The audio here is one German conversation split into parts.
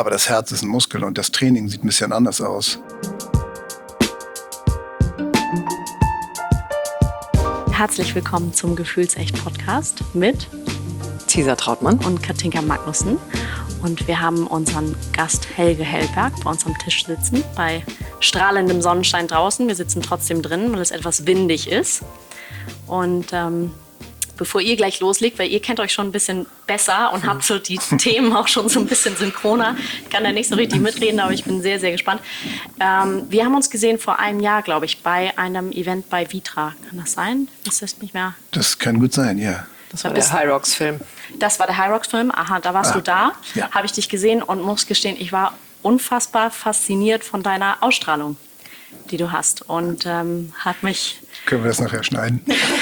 Aber das Herz ist ein Muskel und das Training sieht ein bisschen anders aus. Herzlich willkommen zum Gefühlsecht-Podcast mit Cesar Trautmann und Katinka Magnussen. Und wir haben unseren Gast Helge Hellberg bei uns am Tisch sitzen, bei strahlendem Sonnenschein draußen. Wir sitzen trotzdem drin, weil es etwas windig ist. Und bevor ihr gleich loslegt, weil ihr kennt euch schon ein bisschen besser und habt so die Themen auch schon so ein bisschen synchroner. Ich kann da nicht so richtig mitreden, aber ich bin sehr, sehr gespannt. Wir haben uns gesehen vor einem Jahr, glaube ich, bei einem Event bei Vitra. Kann das sein? Das ist nicht mehr. Das kann gut sein, ja. Das war der Hyrox-Film. Das war der Hyrox-Film. Aha, da warst du da. Ja. Habe ich dich gesehen und muss gestehen, ich war unfassbar fasziniert von deiner Ausstrahlung, die du hast. Und hat mich... Können wir das nachher schneiden?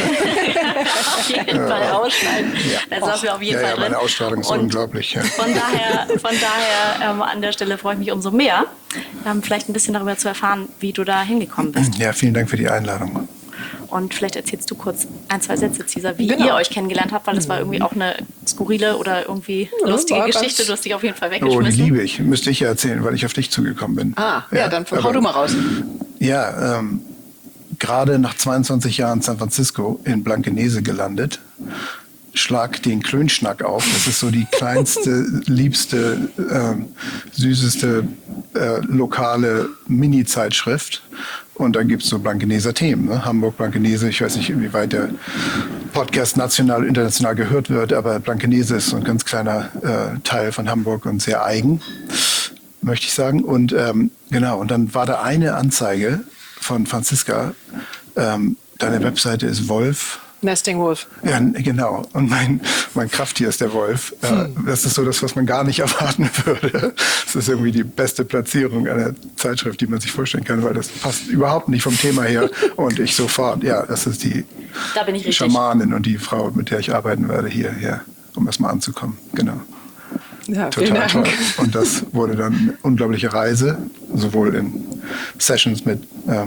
Auf jeden Fall ausschneiden. Ja. Das lassen wir auf jeden Fall drin. Meine Ausstrahlung ist unglaublich. Ja. Von daher an der Stelle freue ich mich umso mehr, vielleicht ein bisschen darüber zu erfahren, wie du da hingekommen bist. Ja, vielen Dank für die Einladung. Und vielleicht erzählst du kurz ein, zwei Sätze, Cesar, wie ihr euch kennengelernt habt, weil das war irgendwie auch eine skurrile oder irgendwie lustige Geschichte. Du hast dich auf jeden Fall weggeschmissen. Oh, die liebe ich. Müsste ich ja erzählen, weil ich auf dich zugekommen bin. Dann hau du mal raus. Ja, gerade nach 22 Jahren San Francisco in Blankenese gelandet. Schlag den Klönschnack auf. Das ist so die kleinste, liebste, süßeste lokale Mini-Zeitschrift. Und dann gibt es so Blankeneser Themen. Ne? Hamburg, Blankenese. Ich weiß nicht, inwieweit der Podcast national, international gehört wird, aber Blankenese ist so ein ganz kleiner Teil von Hamburg und sehr eigen, möchte ich sagen. Und genau, und dann war da eine Anzeige von Franziska. Deine Webseite ist Wolf. Nesting Wolf. Ja, genau. Und mein Krafttier ist der Wolf. Das ist so das, was man gar nicht erwarten würde. Das ist irgendwie die beste Platzierung einer Zeitschrift, die man sich vorstellen kann, weil das passt überhaupt nicht vom Thema her. Und ich sofort, ja, das ist die Schamanin und die Frau, mit der ich arbeiten werde hier, ja, um erstmal anzukommen. Genau. Ja, total toll. Und das wurde dann eine unglaubliche Reise, sowohl in Sessions mit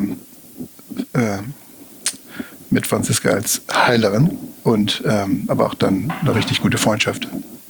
Franziska als Heilerin und aber auch dann eine richtig gute Freundschaft.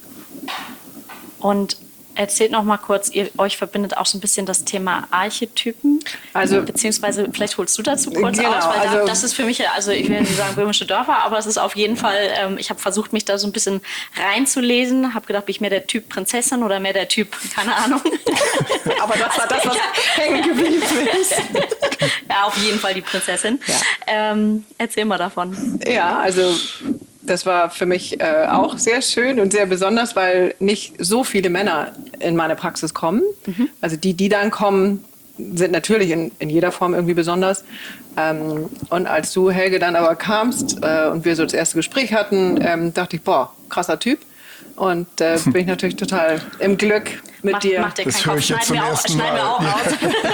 Und erzählt noch mal kurz, euch verbindet auch so ein bisschen das Thema Archetypen, also beziehungsweise vielleicht holst du dazu kurz aus, weil das ist für mich, also ich will nicht sagen böhmische Dörfer, aber es ist auf jeden Fall, ich habe versucht, mich da so ein bisschen reinzulesen, habe gedacht, bin ich mehr der Typ Prinzessin oder mehr der Typ, keine Ahnung. Aber das war das, was hängen geblieben ist. Ja, auf jeden Fall die Prinzessin. Ja. Erzähl mal davon. Ja, also das war für mich auch sehr schön und sehr besonders, weil nicht so viele Männer in meine Praxis kommen. Mhm. Also die dann kommen, sind natürlich in jeder Form irgendwie besonders. Und als du, Helge, dann aber kamst und wir so das erste Gespräch hatten, dachte ich, boah, krasser Typ. Und bin ich natürlich total im Glück mit dir. Macht dir keinen Kopf. Schneiden wir auch raus.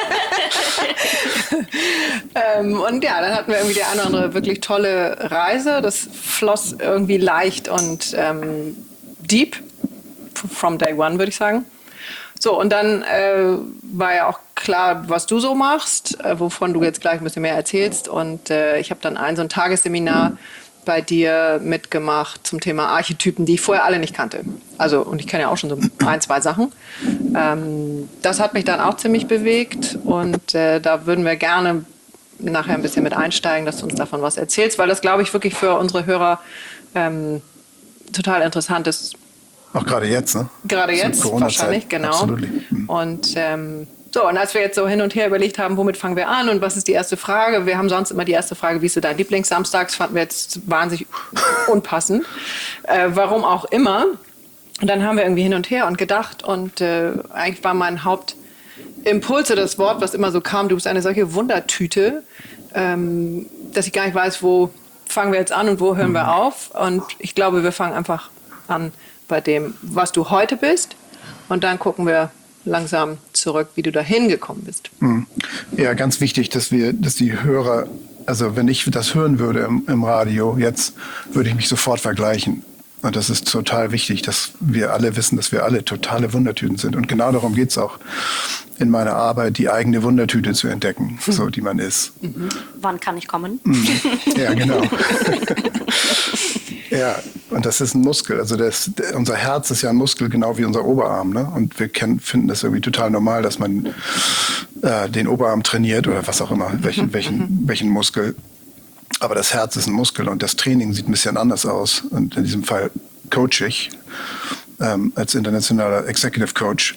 Und ja, dann hatten wir irgendwie die eine oder andere wirklich tolle Reise. Das floss irgendwie leicht und deep, from day one, würde ich sagen. So, und dann war ja auch klar, was du so machst, wovon du jetzt gleich ein bisschen mehr erzählst. Und ich habe dann so ein Tagesseminar bei dir mitgemacht zum Thema Archetypen, die ich vorher alle nicht kannte. Also, und ich kenne ja auch schon so ein, zwei Sachen. Das hat mich dann auch ziemlich bewegt und da würden wir gerne nachher ein bisschen mit einsteigen, dass du uns davon was erzählst, weil das, glaube ich, wirklich für unsere Hörer total interessant ist. Auch gerade jetzt, ne? Gerade jetzt, wahrscheinlich, genau. Absolut. Und so, und als wir jetzt so hin und her überlegt haben, womit fangen wir an und was ist die erste Frage? Wir haben sonst immer die erste Frage, wie ist dein Lieblingssamstag? Das fanden wir jetzt wahnsinnig unpassend. Warum auch immer. Und dann haben wir irgendwie hin und her und gedacht und eigentlich war mein Hauptimpuls, das Wort, was immer so kam, du bist eine solche Wundertüte, dass ich gar nicht weiß, wo fangen wir jetzt an und wo hören wir auf. Und ich glaube, wir fangen einfach an bei dem, was du heute bist und dann gucken wir langsam zurück, wie du da hingekommen bist. Ja, ganz wichtig, dass die Hörer, also wenn ich das hören würde im Radio, jetzt würde ich mich sofort vergleichen. Und das ist total wichtig, dass wir alle wissen, dass wir alle totale Wundertüten sind. Und genau darum geht es auch in meiner Arbeit, die eigene Wundertüte zu entdecken, so die man ist. Wann kann ich kommen? Ja, genau. Ja, und das ist ein Muskel. Also unser Herz ist ja ein Muskel, genau wie unser Oberarm. Ne? Und wir finden das irgendwie total normal, dass man den Oberarm trainiert oder was auch immer, welchen Muskel. Aber das Herz ist ein Muskel und das Training sieht ein bisschen anders aus. Und in diesem Fall coach ich als internationaler Executive Coach.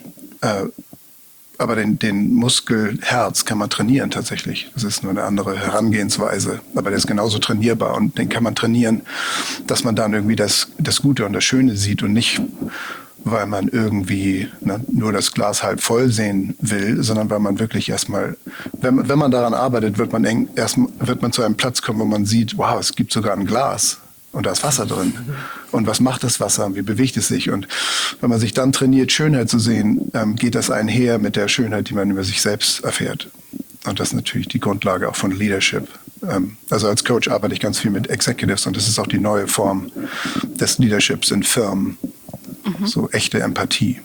Aber den Muskel Herz kann man trainieren tatsächlich. Das ist nur eine andere Herangehensweise. Aber der ist genauso trainierbar und den kann man trainieren, dass man dann irgendwie das Gute und das Schöne sieht und nicht, weil man irgendwie nur das Glas halb voll sehen will, sondern weil man wirklich erstmal, wenn man daran arbeitet, wird man zu einem Platz kommen, wo man sieht, wow, es gibt sogar ein Glas. Und da ist Wasser drin. Und was macht das Wasser? Wie bewegt es sich? Und wenn man sich dann trainiert, Schönheit zu sehen, geht das einher mit der Schönheit, die man über sich selbst erfährt. Und das ist natürlich die Grundlage auch von Leadership. Also als Coach arbeite ich ganz viel mit Executives und das ist auch die neue Form des Leaderships in Firmen. So echte Empathie.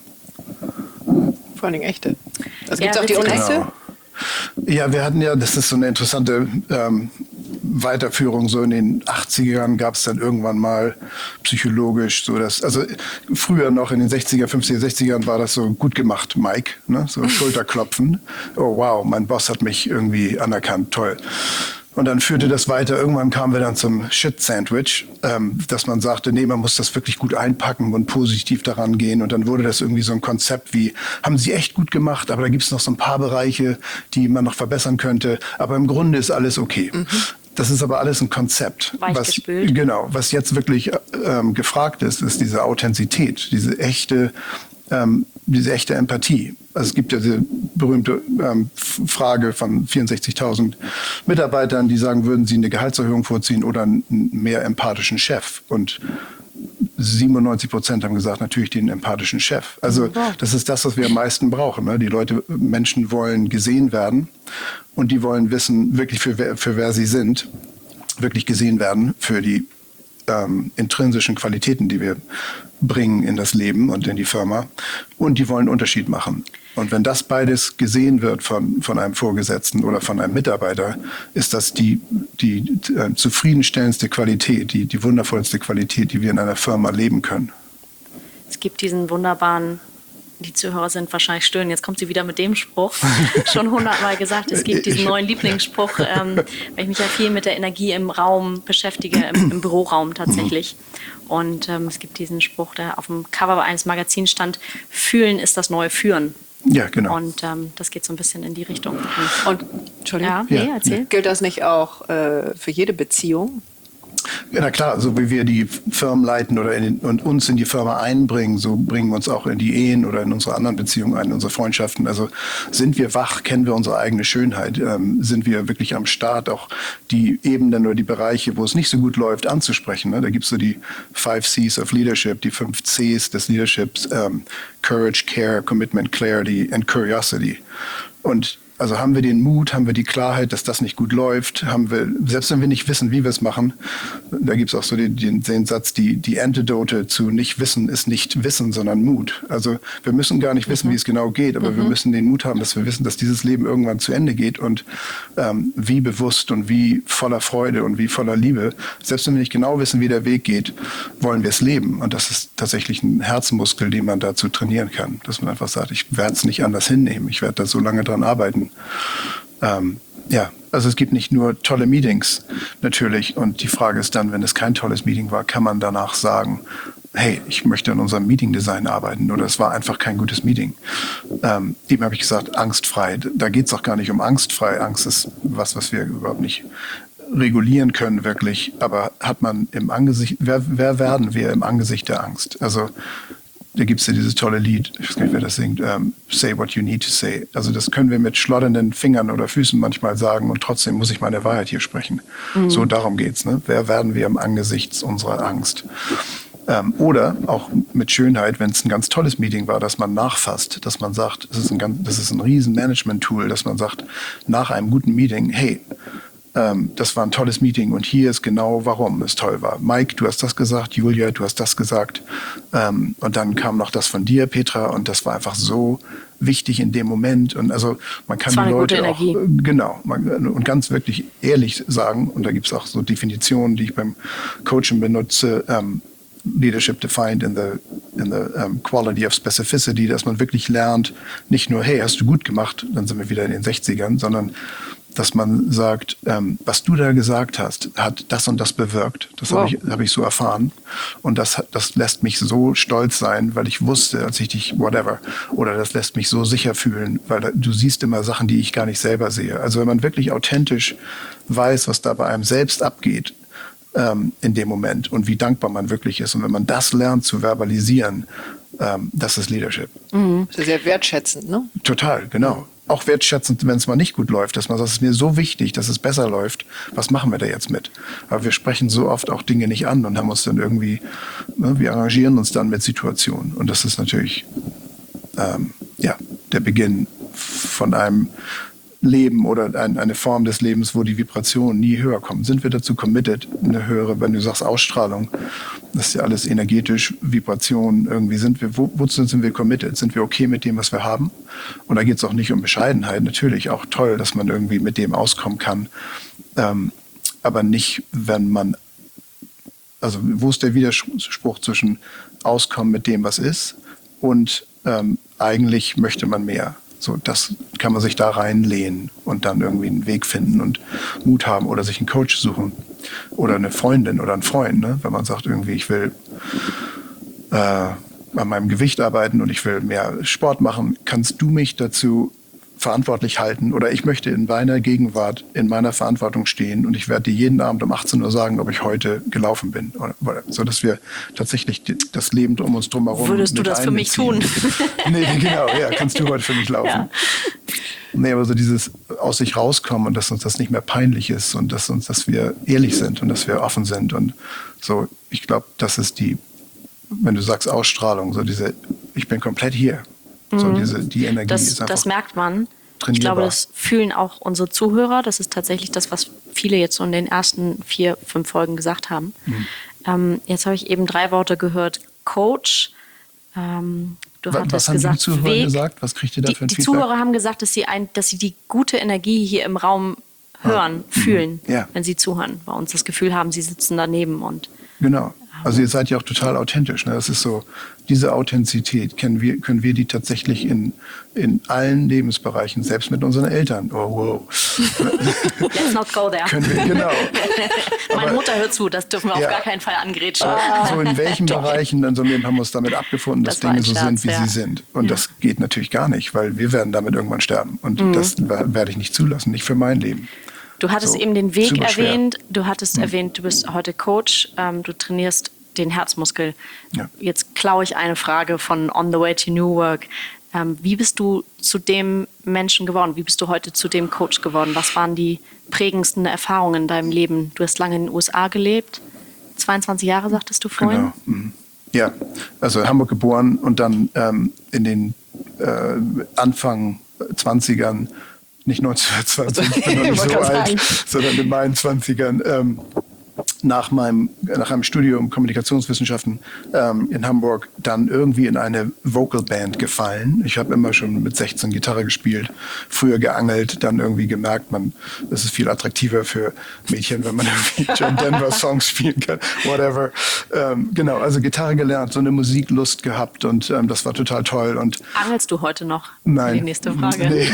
Vor allem echte. Also gibt es auch die unechte? Genau. Ja, wir hatten ja, das ist so eine interessante Weiterführung, so in den 80ern gab es dann irgendwann mal psychologisch so das, also früher noch in den 60er, 50er, 60ern war das so gut gemacht, Mike, ne? So Schulterklopfen. Oh wow, mein Boss hat mich irgendwie anerkannt, toll. Und dann führte das weiter. Irgendwann kamen wir dann zum Shit-Sandwich, dass man sagte, nee, man muss das wirklich gut einpacken und positiv daran gehen. Und dann wurde das irgendwie so ein Konzept wie, haben Sie echt gut gemacht, aber da gibt es noch so ein paar Bereiche, die man noch verbessern könnte. Aber im Grunde ist alles okay. Das ist aber alles ein Konzept. Weichgespült. Was jetzt wirklich gefragt ist diese Authentizität, diese echte Empathie. Also es gibt ja diese berühmte Frage von 64.000 Mitarbeitern, die sagen, würden sie eine Gehaltserhöhung vorziehen oder einen mehr empathischen Chef? Und 97% haben gesagt, natürlich den empathischen Chef. Also das ist das, was wir am meisten brauchen. Ne? Die Menschen wollen gesehen werden und die wollen wissen, wirklich für wer sie sind, wirklich gesehen werden für die intrinsischen Qualitäten, die wir bringen in das Leben und in die Firma. Und die wollen einen Unterschied machen. Und wenn das beides gesehen wird von einem Vorgesetzten oder von einem Mitarbeiter, ist das die zufriedenstellendste Qualität, die wundervollste Qualität, die wir in einer Firma leben können. Es gibt diesen wunderbaren, die Zuhörer sind wahrscheinlich stöhnen, jetzt kommt sie wieder mit dem Spruch, schon 100-mal gesagt, es gibt diesen neuen Lieblingsspruch, weil ich mich ja viel mit der Energie im Raum beschäftige, im Büroraum tatsächlich. Und es gibt diesen Spruch, der auf dem Cover eines Magazins stand, Fühlen ist das neue Führen. Ja, genau. Und das geht so ein bisschen in die Richtung. Und, Entschuldigung, erzähl. Gilt das nicht auch für jede Beziehung? Ja, na klar, so wie wir die Firmen leiten und uns in die Firma einbringen, so bringen wir uns auch in die Ehen oder in unsere anderen Beziehungen ein, in unsere Freundschaften. Also sind wir wach, kennen wir unsere eigene Schönheit, sind wir wirklich am Start, auch die Ebenen oder die Bereiche, wo es nicht so gut läuft, anzusprechen. Ne? Da gibt es so die 5 C's of Leadership, die 5 C's des Leaderships, Courage, Care, Commitment, Clarity and Curiosity. Und also haben wir den Mut, haben wir die Klarheit, dass das nicht gut läuft, selbst wenn wir nicht wissen, wie wir es machen, da gibt es auch so den Satz, die Antidote zu nicht wissen ist nicht Wissen, sondern Mut. Also wir müssen gar nicht wissen, wie es genau geht, aber wir müssen den Mut haben, dass wir wissen, dass dieses Leben irgendwann zu Ende geht und wie bewusst und wie voller Freude und wie voller Liebe, selbst wenn wir nicht genau wissen, wie der Weg geht, wollen wir es leben. Und das ist tatsächlich ein Herzmuskel, den man dazu trainieren kann, dass man einfach sagt, ich werde es nicht anders hinnehmen, ich werde da so lange dran arbeiten. Also es gibt nicht nur tolle Meetings natürlich und die Frage ist dann, wenn es kein tolles Meeting war, kann man danach sagen, hey, ich möchte an unserem Meeting-Design arbeiten oder es war einfach kein gutes Meeting. Eben habe ich gesagt, angstfrei. Da geht es auch gar nicht um angstfrei. Angst ist was wir überhaupt nicht regulieren können wirklich, aber hat man im Angesicht, wer werden wir im Angesicht der Angst? Also da gibt es ja dieses tolle Lied, ich weiß gar nicht, wer das singt, Say what you need to say. Also das können wir mit schlotternden Fingern oder Füßen manchmal sagen und trotzdem muss ich meine Wahrheit hier sprechen. So darum geht's. Ne? Wer werden wir im Angesicht unserer Angst? Oder auch mit Schönheit, wenn es ein ganz tolles Meeting war, dass man nachfasst, dass man sagt, das ist ein riesen Management-Tool, dass man sagt, nach einem guten Meeting, hey, das war ein tolles Meeting und hier ist genau, warum es toll war. Mike, du hast das gesagt, Julia, du hast das gesagt. Und dann kam noch das von dir, Petra, und das war einfach so wichtig in dem Moment. Und also man kann die Leute auch, genau, und ganz wirklich ehrlich sagen, und da gibt es auch so Definitionen, die ich beim Coaching benutze, Leadership defined in the quality of specificity, dass man wirklich lernt, nicht nur, hey, hast du gut gemacht, dann sind wir wieder in den 60ern, sondern dass man sagt, was du da gesagt hast, hat das und das bewirkt. Das hab ich so erfahren. Und das lässt mich so stolz sein, weil ich wusste, als ich dich, whatever, oder das lässt mich so sicher fühlen, weil du siehst immer Sachen, die ich gar nicht selber sehe. Also wenn man wirklich authentisch weiß, was da bei einem selbst abgeht, in dem Moment und wie dankbar man wirklich ist. Und wenn man das lernt zu verbalisieren, das ist Leadership. Das ist sehr wertschätzend, ne? Total, genau. Auch wertschätzend, wenn es mal nicht gut läuft, dass man sagt, es ist mir so wichtig, dass es besser läuft. Was machen wir da jetzt mit? Aber wir sprechen so oft auch Dinge nicht an und haben uns dann irgendwie, wir arrangieren uns dann mit Situationen. Und das ist natürlich, der Beginn von einem Leben oder eine Form des Lebens, wo die Vibrationen nie höher kommen. Sind wir dazu committed, eine höhere, wenn du sagst Ausstrahlung, das ist ja alles energetisch, Vibrationen, irgendwie wozu sind wir committed? Sind wir okay mit dem, was wir haben? Und da geht es auch nicht um Bescheidenheit, natürlich auch toll, dass man irgendwie mit dem auskommen kann, aber nicht, wenn man, also wo ist der Widerspruch zwischen Auskommen mit dem, was ist und eigentlich möchte man mehr. So, das kann man sich da reinlehnen und dann irgendwie einen Weg finden und Mut haben oder sich einen Coach suchen oder eine Freundin oder einen Freund, ne? Wenn man sagt irgendwie, ich will an meinem Gewicht arbeiten und ich will mehr Sport machen, kannst du mich dazu verantwortlich halten oder ich möchte in deiner Gegenwart in meiner Verantwortung stehen und ich werde dir jeden Abend um 18 Uhr sagen, ob ich heute gelaufen bin. So dass wir tatsächlich das Leben um uns drumherum Würdest du das für mich tun? Nee, genau, ja, kannst du heute für mich laufen. Ja. Nee, aber so dieses aus sich rauskommen und dass uns das nicht mehr peinlich ist und dass wir ehrlich sind und dass wir offen sind und so, ich glaube, das ist wenn du sagst Ausstrahlung, so diese, ich bin komplett hier. So die Energie ist einfach. Das merkt man. Trainierbar. Ich glaube, das fühlen auch unsere Zuhörer. Das ist tatsächlich das, was viele jetzt so in den ersten 4, 5 Folgen gesagt haben. Jetzt habe ich eben 3 Worte gehört. Coach. Du hattest gesagt, die Zuhörer gesagt? Was kriegt ihr da für ein Die Feedback? Zuhörer haben gesagt, dass sie die gute Energie hier im Raum hören, fühlen, wenn sie zuhören. Bei uns das Gefühl haben, sie sitzen daneben und genau. Also ihr seid ja auch total authentisch. Ne? Das ist so, diese Authentizität können wir die tatsächlich in allen Lebensbereichen, selbst mit unseren Eltern. Oh, wow. Let's not go there. Können wir, genau. Meine Mutter hört zu, das dürfen wir auf gar keinen Fall angrätschen. So in welchen Bereichen in unserem Leben haben wir uns damit abgefunden, dass Dinge so sind, wie sie sind. Und das geht natürlich gar nicht, weil wir werden damit irgendwann sterben. Und das werde ich nicht zulassen, nicht für mein Leben. Du hattest eben den Weg erwähnt. Du hattest erwähnt, du bist heute Coach. Du trainierst den Herzmuskel. Ja. Jetzt klaue ich eine Frage von On the Way to New Work. Wie bist du zu dem Menschen geworden? Wie bist du heute zu dem Coach geworden? Was waren die prägendsten Erfahrungen in deinem Leben? Du hast lange in den USA gelebt. 22 Jahre, sagtest du vorhin? Genau. Ja, also in Hamburg geboren und dann in den Anfang 20ern, nicht 1920, ich bin noch nicht so alt, sondern in meinen 20ern, nach einem Studium Kommunikationswissenschaften in Hamburg dann irgendwie in eine Vocalband gefallen. Ich habe immer schon mit 16 Gitarre gespielt, früher geangelt, dann irgendwie gemerkt, das ist viel attraktiver für Mädchen, wenn man irgendwie John Denver Songs spielen kann, whatever. Genau, also Gitarre gelernt, so eine Musiklust gehabt und das war total toll. Und angelst du heute noch? Nein. Die nächste Frage. Nee.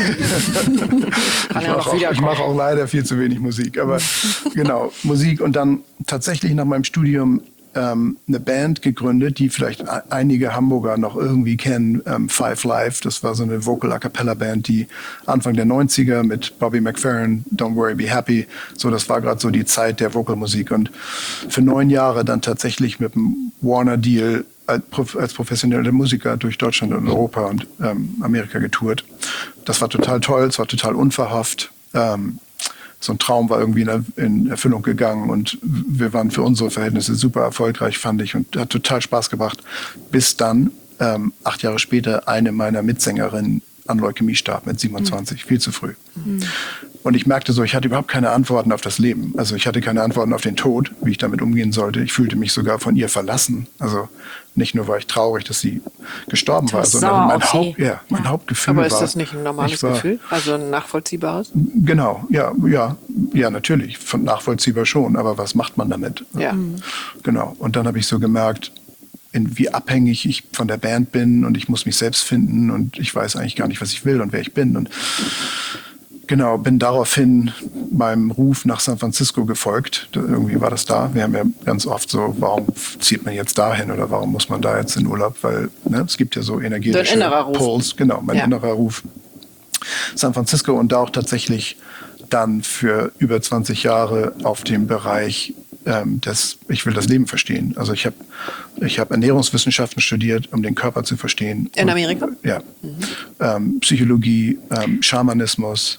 Ich mache auch leider viel zu wenig Musik, aber genau, Musik und dann tatsächlich nach meinem Studium eine Band gegründet, die vielleicht einige Hamburger noch irgendwie kennen, Five Live. Das war so eine Vocal-A-Cappella-Band, die Anfang der 90er mit Bobby McFerrin, Don't Worry, Be Happy. So, das war gerade so die Zeit der Vocalmusik. Und für 9 Jahre dann tatsächlich mit dem Warner-Deal als professioneller Musiker durch Deutschland und Europa und Amerika getourt. Das war total toll, es war total unverhofft. So ein Traum war irgendwie in Erfüllung gegangen und wir waren für unsere Verhältnisse super erfolgreich, fand ich, und hat total Spaß gebracht, bis dann 8 Jahre später eine meiner Mitsängerinnen an Leukämie starb mit 27, viel zu früh. Und ich merkte so, ich hatte überhaupt keine Antworten auf das Leben. Also ich hatte keine Antworten auf den Tod, wie ich damit umgehen sollte. Ich fühlte mich sogar von ihr verlassen. Also nicht nur war ich traurig, dass sie gestorben war, sondern mein Hauptgefühl war... Aber ist das nicht ein normales Gefühl? Also ein nachvollziehbares? Genau, ja, natürlich, nachvollziehbar schon. Aber was macht man damit? Ja. Genau. Und dann habe ich so gemerkt, wie abhängig ich von der Band bin und ich muss mich selbst finden und ich weiß eigentlich gar nicht, was ich will und wer ich bin. Und genau, bin daraufhin meinem Ruf nach San Francisco gefolgt. Irgendwie war das da. Wir haben ja ganz oft so, warum zieht man jetzt dahin oder warum muss man da jetzt in Urlaub? Weil es gibt ja so energetische Puls. Genau, mein innerer Ruf. San Francisco und da auch tatsächlich dann für über 20 Jahre auf dem Bereich ich will das Leben verstehen. Also ich hab Ernährungswissenschaften studiert, um den Körper zu verstehen. In Amerika? Ja. Psychologie, Schamanismus,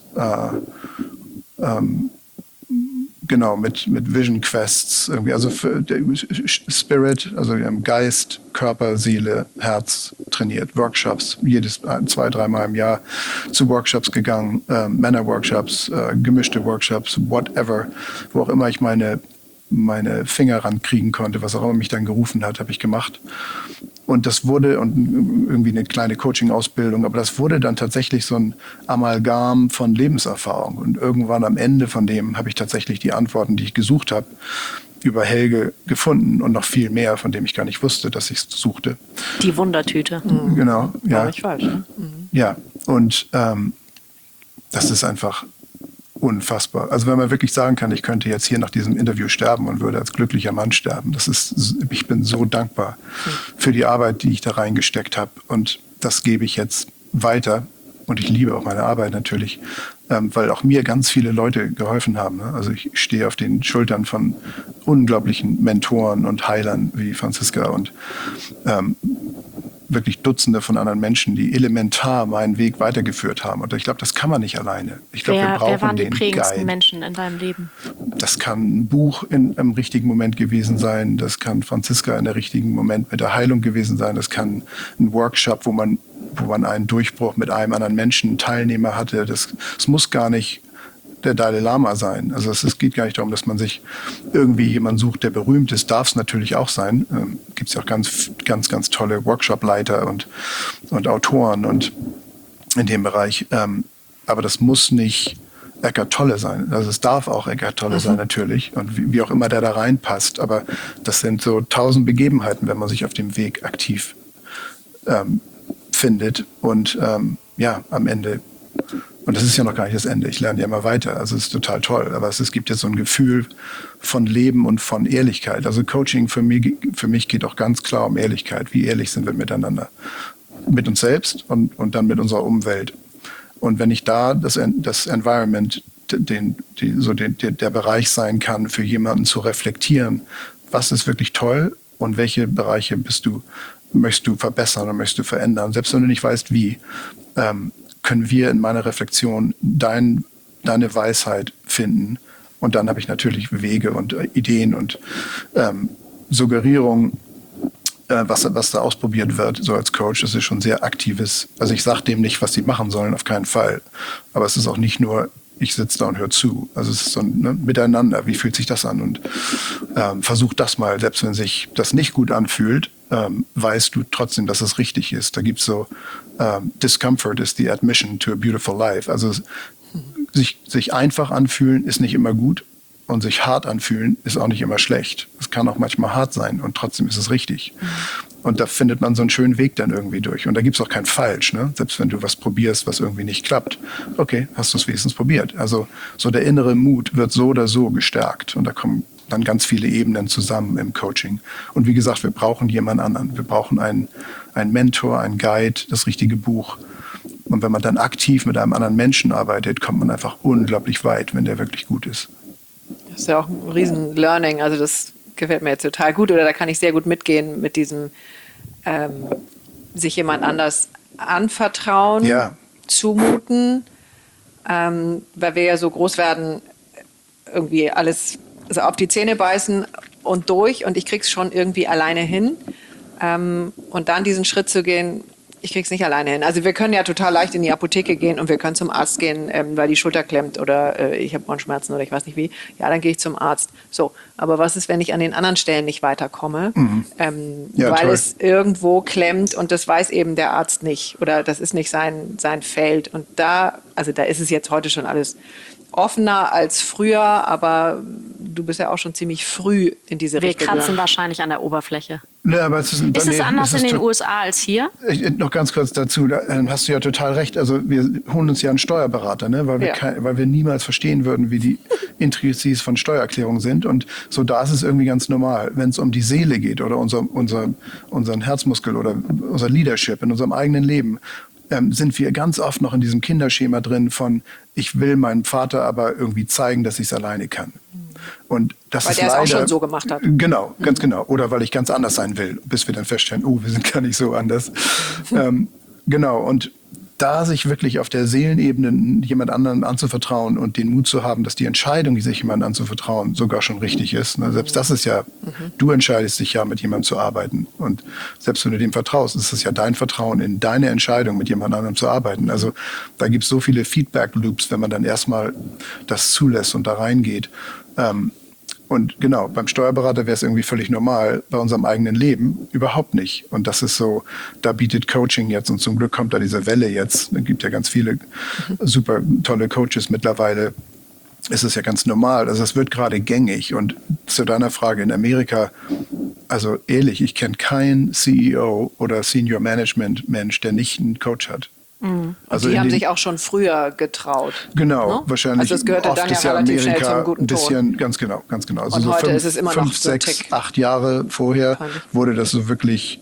genau, mit Vision Quests, irgendwie, also für Spirit, also Geist, Körper, Seele, Herz trainiert, Workshops, 2-3 Mal im Jahr zu Workshops gegangen, Männerworkshops, gemischte Workshops, whatever, wo auch immer ich meine Finger rankriegen konnte, was auch immer mich dann gerufen hat, habe ich gemacht. Und das wurde, und irgendwie eine kleine Coaching-Ausbildung, aber das wurde dann tatsächlich so ein Amalgam von Lebenserfahrung. Und irgendwann am Ende von dem habe ich tatsächlich die Antworten, die ich gesucht habe, über Helge gefunden und noch viel mehr, von dem ich gar nicht wusste, dass ich es suchte. Die Wundertüte. Genau, ja. War nicht falsch, ne? Ja, und das ist einfach unfassbar. Also wenn man wirklich sagen kann, ich könnte jetzt hier nach diesem Interview sterben und würde als glücklicher Mann sterben, ich bin so dankbar für die Arbeit, die ich da reingesteckt habe und das gebe ich jetzt weiter und ich liebe auch meine Arbeit natürlich, weil auch mir ganz viele Leute geholfen haben. Ne? Also ich stehe auf den Schultern von unglaublichen Mentoren und Heilern wie Franziska und wirklich Dutzende von anderen Menschen, die elementar meinen Weg weitergeführt haben. Und ich glaube, das kann man nicht alleine. Ich glaube, wir brauchen wer waren die den prägendsten Guide. Menschen in deinem Leben? Das kann ein Buch im richtigen Moment gewesen sein. Das kann Franziska in der richtigen Moment mit der Heilung gewesen sein. Das kann ein Workshop, wo man einen Durchbruch mit einem anderen Menschen, Teilnehmer hatte. Das muss gar nicht der Dalai Lama sein. Also es geht gar nicht darum, dass man sich irgendwie jemanden sucht, der berühmt ist. Darf es natürlich auch sein. Gibt es ja auch ganz, ganz, ganz tolle Workshop-Leiter und Autoren und in dem Bereich. Aber das muss nicht Eckhart Tolle sein. Also es darf auch Eckhart Tolle sein natürlich und wie auch immer der da reinpasst. Aber das sind so 1000 Begebenheiten, wenn man sich auf dem Weg aktiv findet und am Ende. Und das ist ja noch gar nicht das Ende. Ich lerne ja immer weiter. Also es ist total toll. Aber es gibt jetzt so ein Gefühl von Leben und von Ehrlichkeit. Also Coaching für mich geht auch ganz klar um Ehrlichkeit. Wie ehrlich sind wir miteinander? Mit uns selbst und dann mit unserer Umwelt. Und wenn ich da das Environment, der Bereich sein kann, für jemanden zu reflektieren, was ist wirklich toll und welche Bereiche möchtest du verbessern und möchtest du verändern, selbst wenn du nicht weißt, wie, können wir in meiner Reflexion deine Weisheit finden. Und dann habe ich natürlich Wege und Ideen und Suggerierungen, was da ausprobiert wird, so als Coach. Das ist schon sehr aktives. Also ich sage dem nicht, was sie machen sollen, auf keinen Fall. Aber es ist auch nicht nur, ich sitze da und höre zu. Also es ist so ein Miteinander. Wie fühlt sich das an? Und versuch das mal, selbst wenn sich das nicht gut anfühlt, weißt du trotzdem, dass es richtig ist. Da gibt es so, Discomfort is the admission to a beautiful life. Also sich einfach anfühlen ist nicht immer gut und sich hart anfühlen ist auch nicht immer schlecht. Es kann auch manchmal hart sein und trotzdem ist es richtig. Und da findet man so einen schönen Weg dann irgendwie durch. Und da gibt es auch kein Falsch. Ne? Selbst wenn du was probierst, was irgendwie nicht klappt. Okay, hast du es wenigstens probiert. Also so der innere Mut wird so oder so gestärkt. Und da kommen dann ganz viele Ebenen zusammen im Coaching. Und wie gesagt, wir brauchen jemand anderen. Wir brauchen einen Mentor, einen Guide, das richtige Buch. Und wenn man dann aktiv mit einem anderen Menschen arbeitet, kommt man einfach unglaublich weit, wenn der wirklich gut ist. Das ist ja auch ein riesen Learning. Also das gefällt mir jetzt total gut. Oder da kann ich sehr gut mitgehen mit diesem sich jemand anders anvertrauen, zumuten. Weil wir ja so groß werden, irgendwie alles also auf die Zähne beißen und durch und ich krieg's schon irgendwie alleine hin. Und dann diesen Schritt zu gehen, Ich krieg's nicht alleine hin. Also wir können ja total leicht in die Apotheke gehen und wir können zum Arzt gehen, weil die Schulter klemmt oder ich habe Ohrenschmerzen oder ich weiß nicht wie. Ja, dann gehe ich zum Arzt. So, aber was ist, wenn ich an den anderen Stellen nicht weiterkomme, weil es irgendwo klemmt und das weiß eben der Arzt nicht oder das ist nicht sein Feld. Und da ist es jetzt heute schon alles offener als früher, aber du bist ja auch schon ziemlich früh in diese Richtung. Wir kratzen wahrscheinlich an der Oberfläche. Ja, aber ist es anders in den USA als hier? Noch ganz kurz dazu, da hast du ja total recht. Also wir holen uns ja einen Steuerberater, ne? Weil wir niemals verstehen würden, wie die Intrizies von Steuererklärung sind. Und so da ist es irgendwie ganz normal. Wenn es um die Seele geht oder unseren Herzmuskel oder unser Leadership in unserem eigenen Leben, sind wir ganz oft noch in diesem Kinderschema drin von, ich will meinem Vater aber irgendwie zeigen, dass ich es alleine kann. Und das weil ist der leider, es auch schon so gemacht hat. Genau, ganz genau. Oder weil ich ganz anders sein will, bis wir dann feststellen, wir sind gar nicht so anders. Genau, und da sich wirklich auf der Seelenebene jemand anderen anzuvertrauen und den Mut zu haben, dass die Entscheidung, sich jemandem anzuvertrauen, sogar schon richtig ist. Ne? Selbst das ist ja, du entscheidest dich ja, mit jemandem zu arbeiten. Und selbst wenn du dem vertraust, ist es ja dein Vertrauen in deine Entscheidung, mit jemand anderem zu arbeiten. Also da gibt es so viele Feedback-Loops, wenn man dann erstmal das zulässt und da reingeht. Und genau, beim Steuerberater wäre es irgendwie völlig normal, bei unserem eigenen Leben überhaupt nicht. Und das ist so, da bietet Coaching jetzt, und zum Glück kommt da diese Welle jetzt, es gibt ja ganz viele super tolle Coaches mittlerweile, ist es ja ganz normal. Also es wird gerade gängig. Und zu deiner Frage, in Amerika, also ehrlich, ich kenne keinen CEO oder Senior Management Mensch, der nicht einen Coach hat. Also die haben sich auch schon früher getraut. Genau, wahrscheinlich. Also es gehörte dann ja relativ schnell zum guten ein bisschen, Ton. Ganz genau. Also und so heute ist es immer noch 5, so 6, 8 Jahre vorher wurde das so wirklich,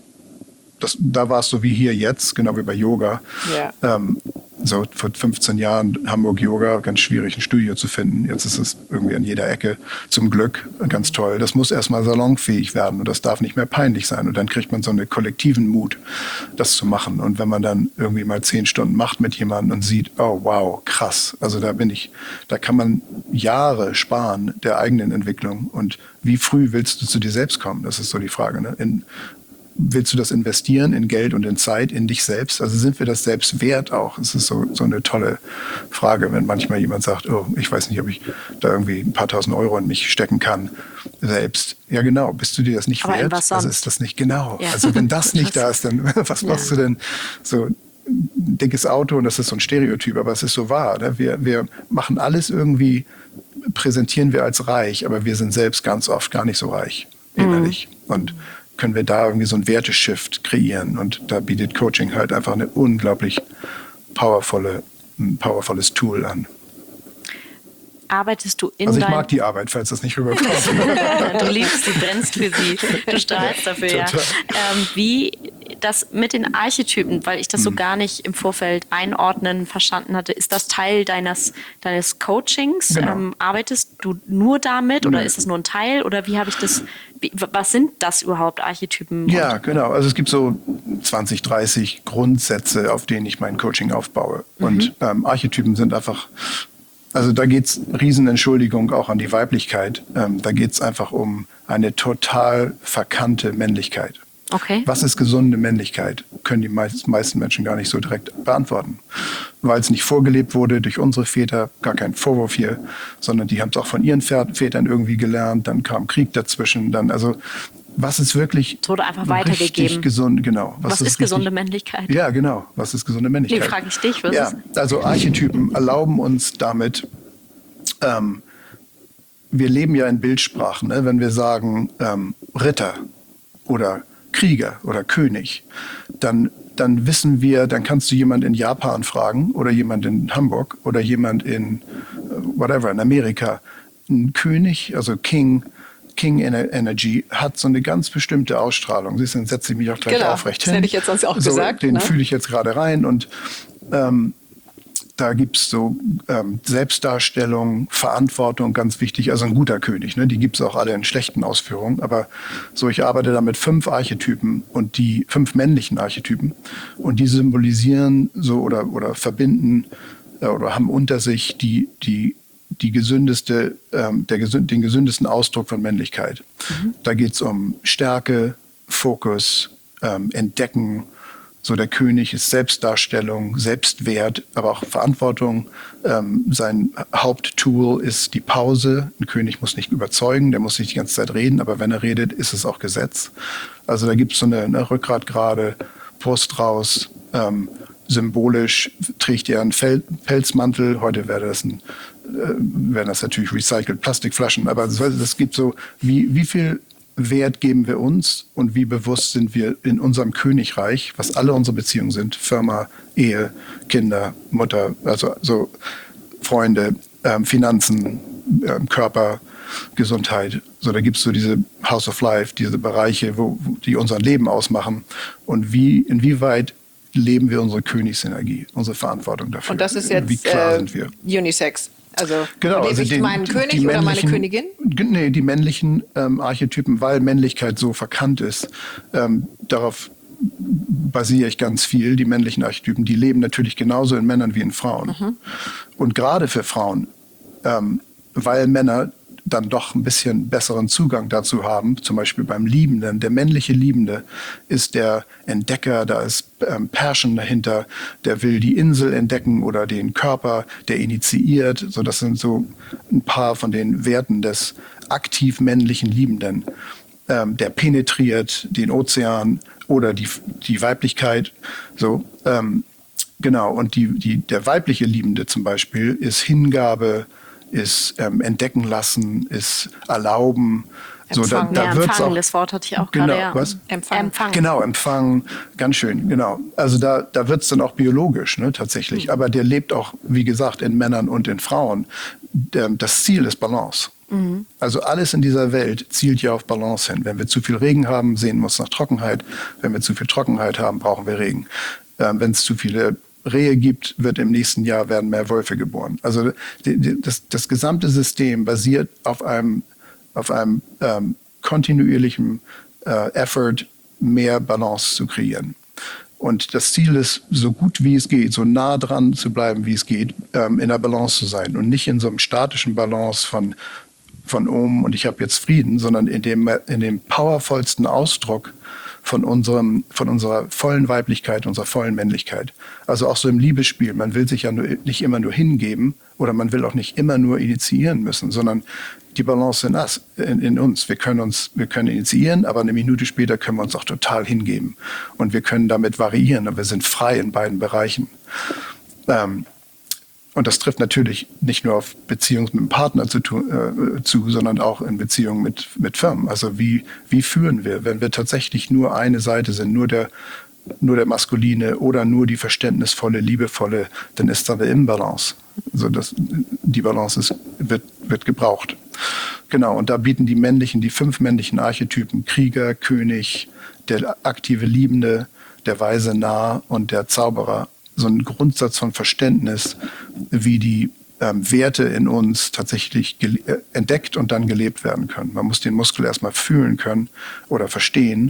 da war es so wie hier jetzt, genau wie bei Yoga. Ja. So vor 15 Jahren Hamburg Yoga, ganz schwierig, ein Studio zu finden. Jetzt ist es irgendwie an jeder Ecke. Zum Glück, ganz toll. Das muss erstmal salonfähig werden und das darf nicht mehr peinlich sein. Und dann kriegt man so einen kollektiven Mut, das zu machen. Und wenn man dann irgendwie mal 10 Stunden macht mit jemandem und sieht, oh wow, krass. Also da kann man Jahre sparen der eigenen Entwicklung. Und wie früh willst du zu dir selbst kommen? Das ist so die Frage, ne? Willst du das investieren in Geld und in Zeit, in dich selbst? Also sind wir das selbst wert auch? Es ist so eine tolle Frage, wenn manchmal jemand sagt, ich weiß nicht, ob ich da irgendwie ein paar tausend Euro in mich stecken kann selbst. Ja genau, bist du dir das nicht aber wert? Also ist das nicht genau. Ja. Also wenn das nicht da ist, dann was machst du denn? So ein dickes Auto, und das ist so ein Stereotyp, aber es ist so wahr. Ne? Wir machen alles irgendwie, präsentieren wir als reich, aber wir sind selbst ganz oft gar nicht so reich innerlich. Und können wir da irgendwie so ein Werteshift kreieren. Und da bietet Coaching halt einfach eine unglaublich powervolles Tool an. Arbeitest du Also ich mag die Arbeit, falls das nicht rüberkommt. Du liebst sie, brennst für sie, du strahlst dafür, ja. Wie das mit den Archetypen, weil ich das so gar nicht im Vorfeld einordnen verstanden hatte, ist das Teil deines Coachings? Genau. Arbeitest du nur damit oder ist das nur ein Teil? Oder wie habe ich das, was sind das überhaupt, Archetypen? Ja, genau. Also es gibt so 20, 30 Grundsätze, auf denen ich mein Coaching aufbaue. Und Archetypen sind einfach... Also da geht's, Riesenentschuldigung auch an die Weiblichkeit, da geht's einfach um eine total verkannte Männlichkeit. Okay. Was ist gesunde Männlichkeit? Können die meisten Menschen gar nicht so direkt beantworten. Weil es nicht vorgelebt wurde durch unsere Väter, gar kein Vorwurf hier, sondern die haben es auch von ihren Vätern irgendwie gelernt, dann kam Krieg dazwischen, was ist wirklich es wurde einfach weitergegeben. Gesund, genau. Was ist gesunde Männlichkeit? Ja, genau. Was ist gesunde Männlichkeit? Die frage ich dich. Was ist? Also Archetypen erlauben uns damit, wir leben ja in Bildsprachen, ne? Wenn wir sagen Ritter oder Krieger oder König, dann wissen wir, dann kannst du jemand in Japan fragen oder jemand in Hamburg oder jemand in in Amerika. Ein König, also King Energy hat so eine ganz bestimmte Ausstrahlung. Siehst du, dann setze ich mich auch gleich aufrecht hin. Das hätte ich jetzt sonst auch gesagt. Den fühle ich jetzt gerade rein und da gibt es so Selbstdarstellung, Verantwortung, ganz wichtig. Also ein guter König, ne? Die gibt es auch alle in schlechten Ausführungen. Aber so, ich arbeite da mit 5 Archetypen und die 5 männlichen Archetypen. Und die symbolisieren so oder verbinden oder haben unter sich den gesündesten Ausdruck von Männlichkeit. Da geht es um Stärke, Fokus, Entdecken, So der König ist Selbstdarstellung, Selbstwert, aber auch Verantwortung. Sein Haupttool ist die Pause. Ein König muss nicht überzeugen, der muss nicht die ganze Zeit reden, aber wenn er redet, ist es auch Gesetz. Also da gibt es so eine Rückgrat gerade, Brust raus, symbolisch trägt er einen Pelzmantel. Heute wären das natürlich recycelt Plastikflaschen, aber es gibt so, wie viel Wert geben wir uns und wie bewusst sind wir in unserem Königreich, was alle unsere Beziehungen sind, Firma, Ehe, Kinder, Mutter, also so Freunde, Finanzen, Körper, Gesundheit. So, da gibt es so diese House of Life, diese Bereiche, die unser Leben ausmachen und inwieweit leben wir unsere Königsenergie, unsere Verantwortung dafür. Und das ist jetzt wie klar sind wir? Unisex. Also genau, lebe ich meinen König oder meine Königin? Nee, die männlichen Archetypen, weil Männlichkeit so verkannt ist, darauf basiere ich ganz viel. Die männlichen Archetypen, die leben natürlich genauso in Männern wie in Frauen. Und gerade für Frauen, weil Männer dann doch ein bisschen besseren Zugang dazu haben, zum Beispiel beim Liebenden. Der männliche Liebende ist der Entdecker, da ist Passion dahinter, der will die Insel entdecken oder den Körper, der initiiert. So, das sind so ein paar von den Werten des aktiv männlichen Liebenden. Der penetriert den Ozean oder die Weiblichkeit. So, genau, und der weibliche Liebende zum Beispiel ist Hingabe, ist entdecken lassen, ist erlauben. Empfangen. So, da wird's Empfangen, auch, das Wort hatte ich auch genau, gerade. Ja. Was? Empfangen. Genau, empfangen, ganz schön, genau. Also da wird es dann auch biologisch, ne, tatsächlich. Aber der lebt auch, wie gesagt, in Männern und in Frauen. Das Ziel ist Balance. Also alles in dieser Welt zielt ja auf Balance hin. Wenn wir zu viel Regen haben, sehen wir uns nach Trockenheit. Wenn wir zu viel Trockenheit haben, brauchen wir Regen. Wenn es zu viele Rehe gibt, werden mehr Wölfe geboren. Also das gesamte System basiert auf einem kontinuierlichen Effort, mehr Balance zu kreieren. Und das Ziel ist, so gut wie es geht, so nah dran zu bleiben, wie es geht, in der Balance zu sein und nicht in so einem statischen Balance von und ich habe jetzt Frieden, sondern in dem powervollsten Ausdruck von unserer vollen Weiblichkeit, unserer vollen Männlichkeit. Also auch so im Liebesspiel. Man will sich ja nicht immer nur hingeben oder man will auch nicht immer nur initiieren müssen, sondern die Balance in uns. Wir können initiieren, aber eine Minute später können wir uns auch total hingeben. Und wir können damit variieren, aber wir sind frei in beiden Bereichen. Und das trifft natürlich nicht nur auf Beziehungen mit dem Partner zu, sondern auch in Beziehungen mit Firmen. Also wie führen wir, wenn wir tatsächlich nur eine Seite sind, nur der maskuline oder nur die verständnisvolle, liebevolle, dann ist da eine Imbalance. Also die Balance wird gebraucht. Genau, und da bieten die 5 männlichen Archetypen, Krieger, König, der aktive Liebende, der weise Narr und der Zauberer, so einen Grundsatz von Verständnis, wie die Werte in uns tatsächlich entdeckt und dann gelebt werden können. Man muss den Muskel erstmal fühlen können oder verstehen,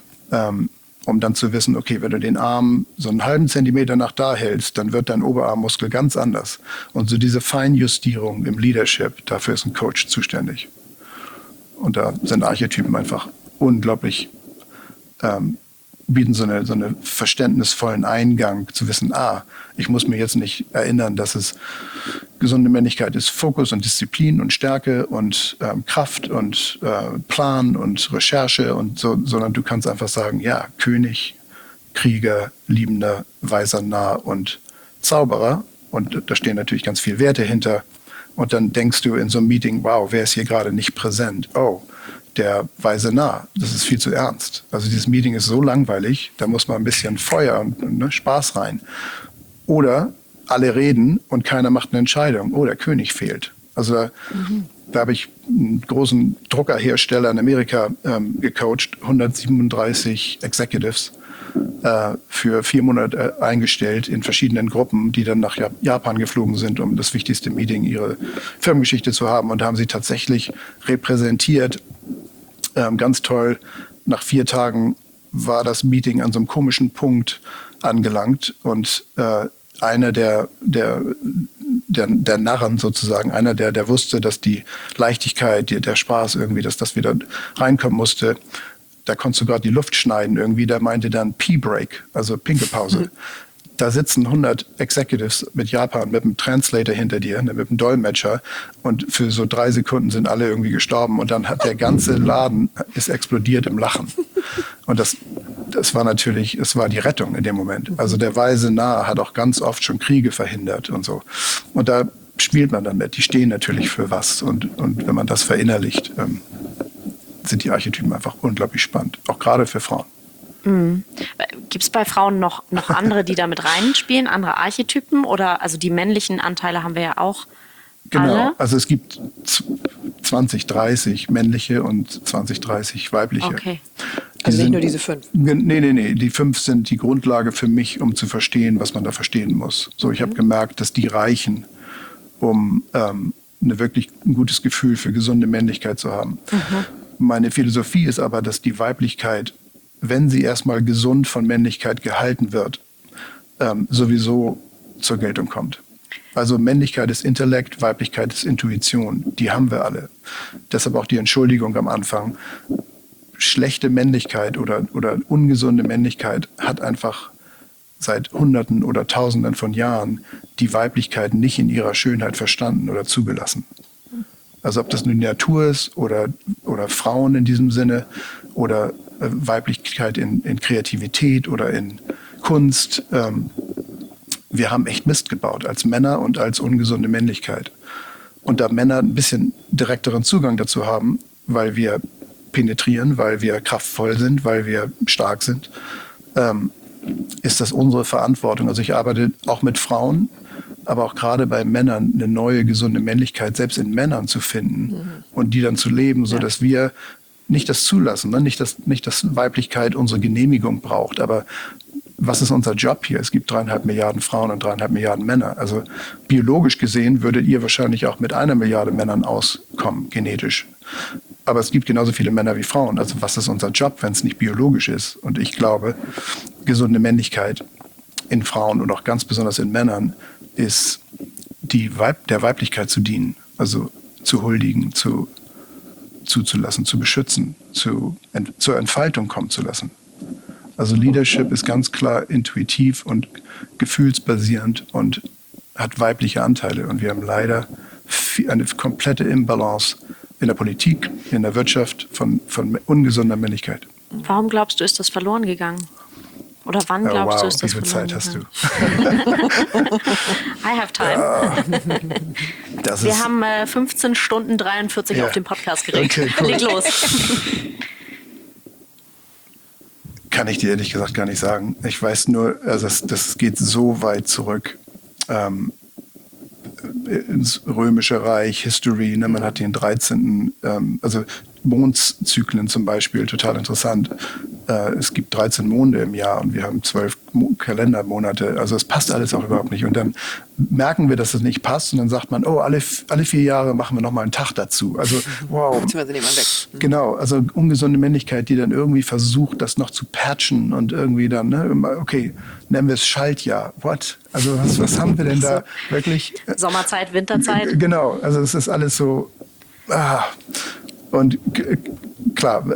um dann zu wissen, okay, wenn du den Arm so einen halben Zentimeter nach da hältst, dann wird dein Oberarmmuskel ganz anders. Und so diese Feinjustierung im Leadership, dafür ist ein Coach zuständig. Und da sind Archetypen einfach unglaublich, bieten so eine verständnisvollen Eingang zu wissen, ich muss mir jetzt nicht erinnern, dass es gesunde Männlichkeit ist, Fokus und Disziplin und Stärke und Kraft und Plan und Recherche und so, sondern du kannst einfach sagen, ja, König, Krieger, Liebender, weiser Narr und Zauberer, und da stehen natürlich ganz viele Werte hinter, und dann denkst du in so einem Meeting, wow, wer ist hier gerade nicht präsent? Oh, der weise Narr, das ist viel zu ernst. Also dieses Meeting ist so langweilig, da muss mal ein bisschen Feuer und Spaß rein. Oder alle reden und keiner macht eine Entscheidung. Oh, der König fehlt. Also da habe ich einen großen Druckerhersteller in Amerika gecoacht, 137 Executives für 4 Monate eingestellt in verschiedenen Gruppen, die dann nach Japan geflogen sind, um das wichtigste Meeting, ihre Firmengeschichte zu haben. Und da haben sie tatsächlich repräsentiert, ganz toll. Nach 4 Tagen war das Meeting an so einem komischen Punkt angelangt und einer der Narren sozusagen, einer der wusste, dass die Leichtigkeit, der Spaß irgendwie, dass das wieder reinkommen musste, da konntest du gerade die Luft schneiden irgendwie, der meinte dann Pee-Break, also Pinkelpause. Da sitzen 100 Executives mit Japan, mit einem Translator hinter dir, mit einem Dolmetscher und für so 3 Sekunden sind alle irgendwie gestorben und dann hat der ganze Laden ist explodiert im Lachen. Und das war natürlich, es war die Rettung in dem Moment. Also der weise Narr hat auch ganz oft schon Kriege verhindert und so. Und da spielt man damit. Die stehen natürlich für was und wenn man das verinnerlicht, sind die Archetypen einfach unglaublich spannend, auch gerade für Frauen. Gibt es bei Frauen noch andere, die da mit reinspielen, andere Archetypen? Oder also die männlichen Anteile haben wir ja auch Genau, alle? also es gibt 20, 30 männliche und 20, 30 weibliche. Okay. Also nicht nur diese 5. Nee. Die 5 sind die Grundlage für mich, um zu verstehen, was man da verstehen muss. So, ich habe gemerkt, dass die reichen, um wirklich ein gutes Gefühl für gesunde Männlichkeit zu haben. Meine Philosophie ist aber, dass die Weiblichkeit, wenn sie erstmal gesund von Männlichkeit gehalten wird, sowieso zur Geltung kommt. Also Männlichkeit ist Intellekt, Weiblichkeit ist Intuition. Die haben wir alle. Deshalb auch die Entschuldigung am Anfang. Schlechte Männlichkeit oder ungesunde Männlichkeit hat einfach seit Hunderten oder Tausenden von Jahren die Weiblichkeit nicht in ihrer Schönheit verstanden oder zugelassen. Also ob das nun die Natur ist oder Frauen in diesem Sinne oder Weiblichkeit in Kreativität oder in Kunst. Wir haben echt Mist gebaut als Männer und als ungesunde Männlichkeit. Und da Männer ein bisschen direkteren Zugang dazu haben, weil wir penetrieren, weil wir kraftvoll sind, weil wir stark sind, ist das unsere Verantwortung. Also ich arbeite auch mit Frauen, aber auch gerade bei Männern eine neue, gesunde Männlichkeit selbst in Männern zu finden und die dann zu leben, sodass wir nicht das zulassen, ne? nicht, dass Weiblichkeit unsere Genehmigung braucht, aber was ist unser Job hier? Es gibt 3,5 Milliarden Frauen und 3,5 Milliarden Männer. Also biologisch gesehen würdet ihr wahrscheinlich auch mit 1 Milliarde Männern auskommen, genetisch. Aber es gibt genauso viele Männer wie Frauen. Also was ist unser Job, wenn es nicht biologisch ist? Und ich glaube, gesunde Männlichkeit in Frauen und auch ganz besonders in Männern ist der Weiblichkeit zu dienen. Also zu huldigen, zuzulassen, zu beschützen, zur Entfaltung kommen zu lassen. Also Leadership ist ganz klar intuitiv und gefühlsbasierend und hat weibliche Anteile. Und wir haben leider eine komplette Imbalance in der Politik, in der Wirtschaft von ungesunder Männlichkeit. Warum glaubst du, ist das verloren gegangen? Oder wann glaubst du, ist das verloren gegangen? Wie viel Zeit hast du? I have time. Ja, wir haben 15 Stunden 43 auf dem Podcast gelegt. Okay, cool. Leg los. Kann ich dir ehrlich gesagt gar nicht sagen. Ich weiß nur, also das geht so weit zurück ins Römische Reich, History. Ne? Man hat den 13. Also Mondzyklen zum Beispiel, total interessant. Es gibt 13 Monde im Jahr und wir haben 12 Kalendermonate. Also es passt alles auch überhaupt nicht. Und dann merken wir, dass es nicht passt und dann sagt man, oh, alle 4 Jahre machen wir nochmal einen Tag dazu. Also wow. Beziehungsweise nehmen wir weg. Genau, also ungesunde Männlichkeit, die dann irgendwie versucht, das noch zu patchen und irgendwie dann, ne, okay, nennen wir es Schaltjahr. What? Also was haben wir denn da wirklich? Sommerzeit, Winterzeit? Genau, also es ist alles so. Und klar,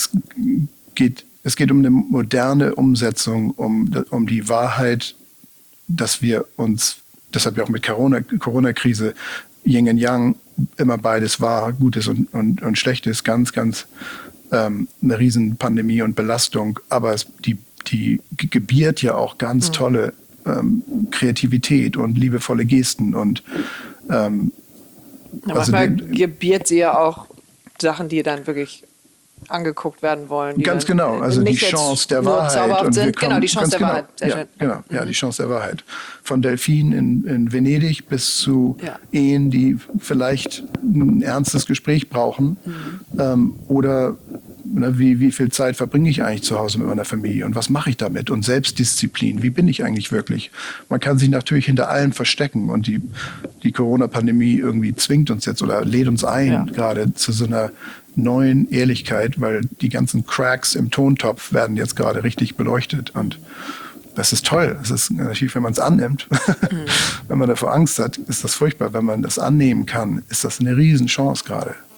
es geht um eine moderne Umsetzung, um die Wahrheit, dass wir uns, deshalb ja auch mit Corona-Krise, Yin und Yang, immer beides wahr, Gutes und Schlechtes, ganz eine riesen Pandemie und Belastung, aber die gebiert ja auch ganz tolle Kreativität und liebevolle Gesten und ja, manchmal gebiert sie ja auch Sachen, die dann wirklich angeguckt werden wollen. Ganz genau, also die Chance der Wahrheit. Und sind. Genau, die Chance der Wahrheit. Sehr schön. Genau, ja, die Chance der Wahrheit. Von Delfinen in Venedig bis zu Ehen, die vielleicht ein ernstes Gespräch brauchen. Oder wie viel Zeit verbringe ich eigentlich zu Hause mit meiner Familie und was mache ich damit? Und Selbstdisziplin, wie bin ich eigentlich wirklich? Man kann sich natürlich hinter allem verstecken und die Corona-Pandemie irgendwie zwingt uns jetzt oder lädt uns ein, gerade zu so einer neuen Ehrlichkeit, weil die ganzen Cracks im Tontopf werden jetzt gerade richtig beleuchtet und das ist toll. Das ist natürlich, wenn man es annimmt, wenn man davor Angst hat, ist das furchtbar. Wenn man das annehmen kann, ist das eine Riesenchance gerade.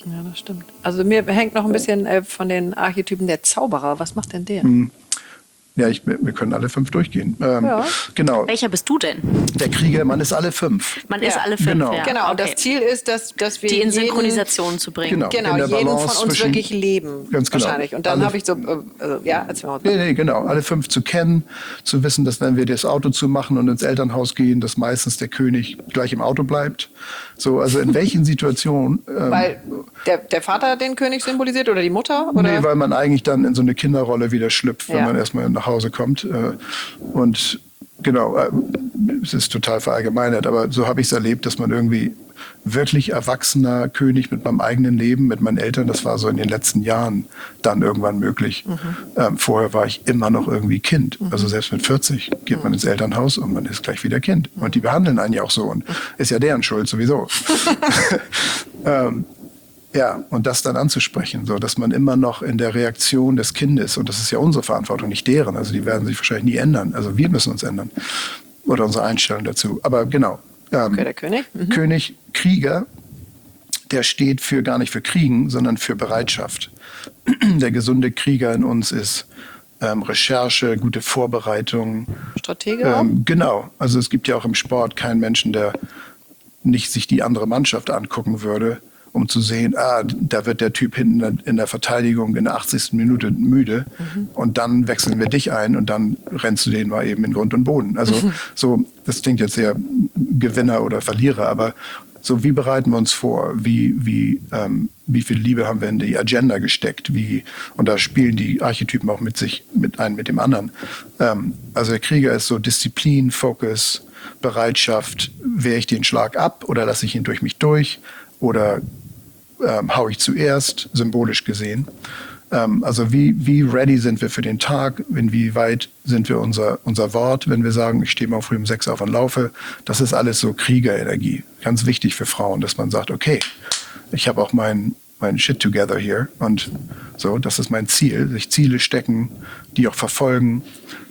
Ja, das stimmt. Also mir hängt noch ein bisschen von den Archetypen der Zauberer. Was macht denn der? Ja, wir können alle 5 durchgehen. Ja. Genau. Welcher bist du denn? Der Krieger, man ist alle 5. Man ist Ja, alle 5, genau. ja. Genau, und Okay. das Ziel ist, dass wir Die in jeden- Synchronisation zu bringen. Genau, in der jeden Balance von uns zwischen- wirklich leben. Ganz genau. Wahrscheinlich. Und dann Alle- habe ich so, ja, erzähl mal. Nee, genau. Alle 5 zu kennen, zu wissen, dass wenn wir das Auto zumachen und ins Elternhaus gehen, dass meistens der König gleich im Auto bleibt. So, also in welchen Situationen? Weil der Vater den König symbolisiert oder die Mutter? Oder? Nee, weil man eigentlich dann in so eine Kinderrolle wieder schlüpft, wenn Ja. man erstmal nach Hause kommt. Und genau, es ist total verallgemeinert, aber so habe ich es erlebt, dass man irgendwie wirklich erwachsener König mit meinem eigenen Leben, mit meinen Eltern, das war so in den letzten Jahren dann irgendwann möglich. Vorher war ich immer noch irgendwie Kind. Also selbst mit 40 geht man ins Elternhaus und man ist gleich wieder Kind. Und die behandeln einen ja auch so und ist ja deren Schuld sowieso. Ja, und das dann anzusprechen, so dass man immer noch in der Reaktion des Kindes, und das ist ja unsere Verantwortung, nicht deren, also die werden sich wahrscheinlich nie ändern, also wir müssen uns ändern oder unsere Einstellung dazu. Aber genau, Okay, der König. König, Krieger, der steht für gar nicht für Kriegen, sondern für Bereitschaft. Der gesunde Krieger in uns ist Recherche, gute Vorbereitung. Stratege auch? Genau, also es gibt ja auch im Sport keinen Menschen, der nicht sich die andere Mannschaft angucken würde, um zu sehen, da wird der Typ hinten in der Verteidigung in der 80. Minute müde und dann wechseln wir dich ein und dann rennst du den mal eben in Grund und Boden. Also so, das klingt jetzt sehr Gewinner oder Verlierer, aber so wie bereiten wir uns vor, wie viel Liebe haben wir in die Agenda gesteckt, und da spielen die Archetypen auch mit dem anderen. Also der Krieger ist so Disziplin, Fokus, Bereitschaft, wehre ich den Schlag ab oder lasse ich ihn durch mich durch oder hau ich zuerst, symbolisch gesehen. Also wie ready sind wir für den Tag, inwieweit sind wir unser Wort, wenn wir sagen, ich stehe mal früh um 6 auf und laufe. Das ist alles so Kriegerenergie. Ganz wichtig für Frauen, dass man sagt, okay, ich habe auch mein Shit together hier und so, das ist mein Ziel, sich Ziele stecken, die auch verfolgen,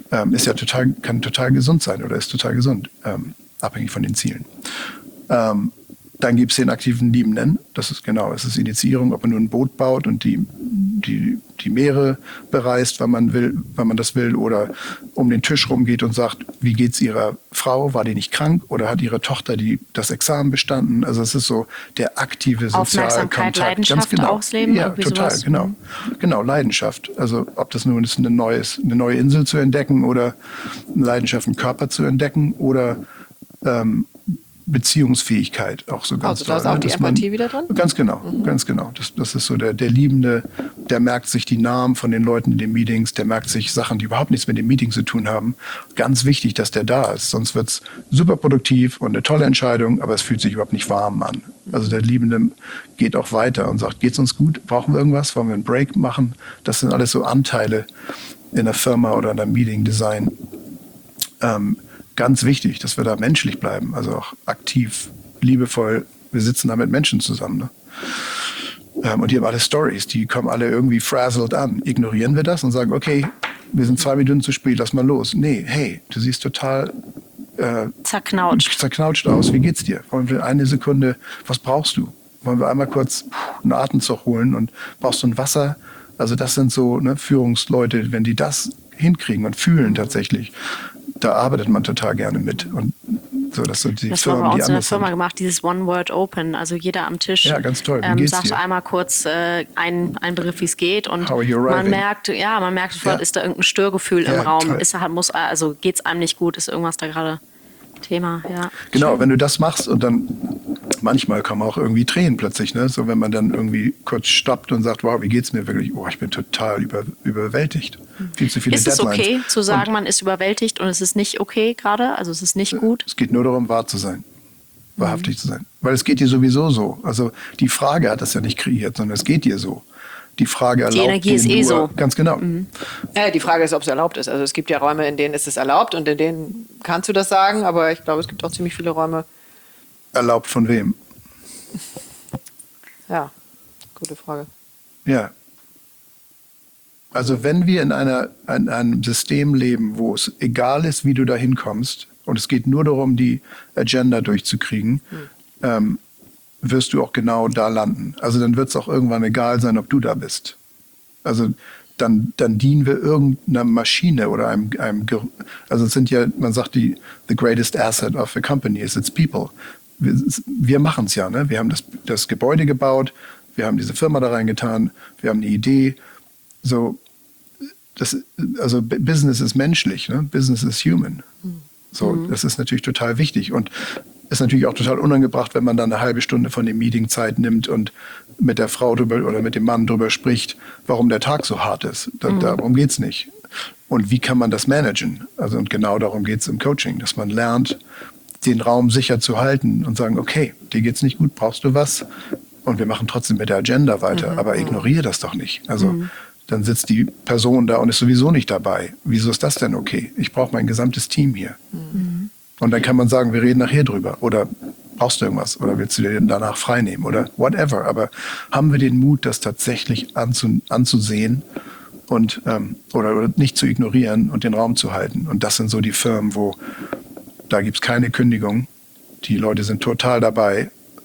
kann total gesund sein oder ist total gesund, abhängig von den Zielen. Dann gibt es den aktiven Liebenden. Das ist genau, es ist Initiierung, ob man nur ein Boot baut und die Meere bereist, wenn man das will, oder um den Tisch rumgeht und sagt, wie geht's ihrer Frau? War die nicht krank oder hat ihre Tochter das Examen bestanden? Also es ist so der aktive soziale Aufmerksamkeit, Kontakt. Leidenschaft Ganz genau. ausleben, Ja, irgendwie total, sowas. genau. Genau, Leidenschaft. Also ob das nun ist, eine neue Insel zu entdecken oder eine Leidenschaft, einen Körper zu entdecken oder Beziehungsfähigkeit auch so ganz Also da ist doll, auch die dass man- Empathie wieder drin? Ganz genau, ganz genau. Das ist so der Liebende, der merkt sich die Namen von den Leuten in den Meetings, der merkt sich Sachen, die überhaupt nichts mit dem Meeting zu tun haben. Ganz wichtig, dass der da ist, sonst wird's super produktiv und eine tolle Entscheidung, aber es fühlt sich überhaupt nicht warm an. Also der Liebende geht auch weiter und sagt, geht's uns gut? Brauchen wir irgendwas? Wollen wir einen Break machen? Das sind alles so Anteile in der Firma oder in der Meeting-Design. Ganz wichtig, dass wir da menschlich bleiben, also auch aktiv, liebevoll. Wir sitzen da mit Menschen zusammen. Ne? Und die haben alle Stories, die kommen alle irgendwie frazzled an. Ignorieren wir das und sagen, okay, wir sind 2 Minuten zu spät, lass mal los. Nee, hey, du siehst total zerknautscht aus. Wie geht's dir? Wollen wir eine Sekunde, was brauchst du? Wollen wir einmal kurz einen Atemzug holen und brauchst du ein Wasser? Also das sind so Führungsleute, wenn die das hinkriegen und fühlen tatsächlich, da arbeitet man total gerne mit. Und so, dass so die Das war Firmen, bei die uns in der anders Firma sind. gemacht, dieses One-Word-Open. Also jeder am Tisch Ja, ganz toll. Wie geht's sagt dir? einmal kurz einen Begriff, wie es geht. Und How are you man arriving? merkt sofort, Ja. ist da irgendein Störgefühl im Ja, Raum? toll. Geht es einem nicht gut? Ist irgendwas da gerade Thema? Ja. Genau, wenn du das machst und dann manchmal kommen auch irgendwie Tränen plötzlich, ne? So wenn man dann irgendwie kurz stoppt und sagt, wow, wie geht's mir wirklich? Oh, ich bin total überwältigt. Viel zu viele Ist es Deadlines. okay zu sagen, Und man ist überwältigt und es ist nicht okay gerade? Also es ist nicht gut? es geht nur darum, wahr zu sein. Wahrhaftig zu sein. Weil es geht dir sowieso so. Also die Frage hat das ja nicht kreiert, sondern es geht dir so. Die Frage erlaubt Energie dir ist eh nur, so. Ganz genau. Die Frage ist, ob es erlaubt ist. Also es gibt ja Räume, in denen ist es erlaubt und in denen kannst du das sagen, aber ich glaube, es gibt auch ziemlich viele Räume. Erlaubt von wem? Ja, gute Frage. Ja. Also wenn wir in einem System leben, wo es egal ist, wie du da hinkommst, und es geht nur darum, die Agenda durchzukriegen, wirst du auch genau da landen. Also dann wird es auch irgendwann egal sein, ob du da bist. Also dann dienen wir irgendeiner Maschine oder also es sind ja, man sagt, the greatest asset of a company is its people. Wir machen es ja, ne? Wir haben das Gebäude gebaut, wir haben diese Firma da reingetan, wir haben eine Idee. So, also Business ist menschlich, ne? Business is human. So, das ist natürlich total wichtig und ist natürlich auch total unangebracht, wenn man dann eine halbe Stunde von dem Meeting Zeit nimmt und mit der Frau drüber oder mit dem Mann drüber spricht, warum der Tag so hart ist. Darum geht's nicht. Und wie kann man das managen? Also und genau darum geht's im Coaching, dass man lernt, den Raum sicher zu halten und sagen, okay, dir geht's nicht gut, brauchst du was? Und wir machen trotzdem mit der Agenda weiter, aber ignoriere das doch nicht. Also dann sitzt die Person da und ist sowieso nicht dabei. Wieso ist das denn okay? Ich brauche mein gesamtes Team hier. Und dann kann man sagen, wir reden nachher drüber. Oder brauchst du irgendwas? Oder willst du dir danach frei nehmen? Oder whatever. Aber haben wir den Mut, das tatsächlich anzusehen und oder nicht zu ignorieren und den Raum zu halten? Und das sind so die Firmen, wo da gibt es keine Kündigung. Die Leute sind total dabei.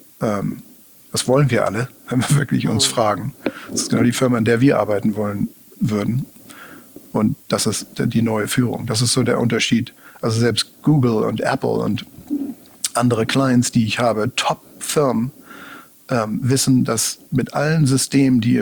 Das wollen wir alle, wenn wir wirklich uns fragen. Das ist genau die Firma, in der wir arbeiten wollen würden. Und das ist die neue Führung. Das ist so der Unterschied. Also selbst Google und Apple und andere Clients, die ich habe, Top-Firmen, wissen, dass mit allen Systemen, die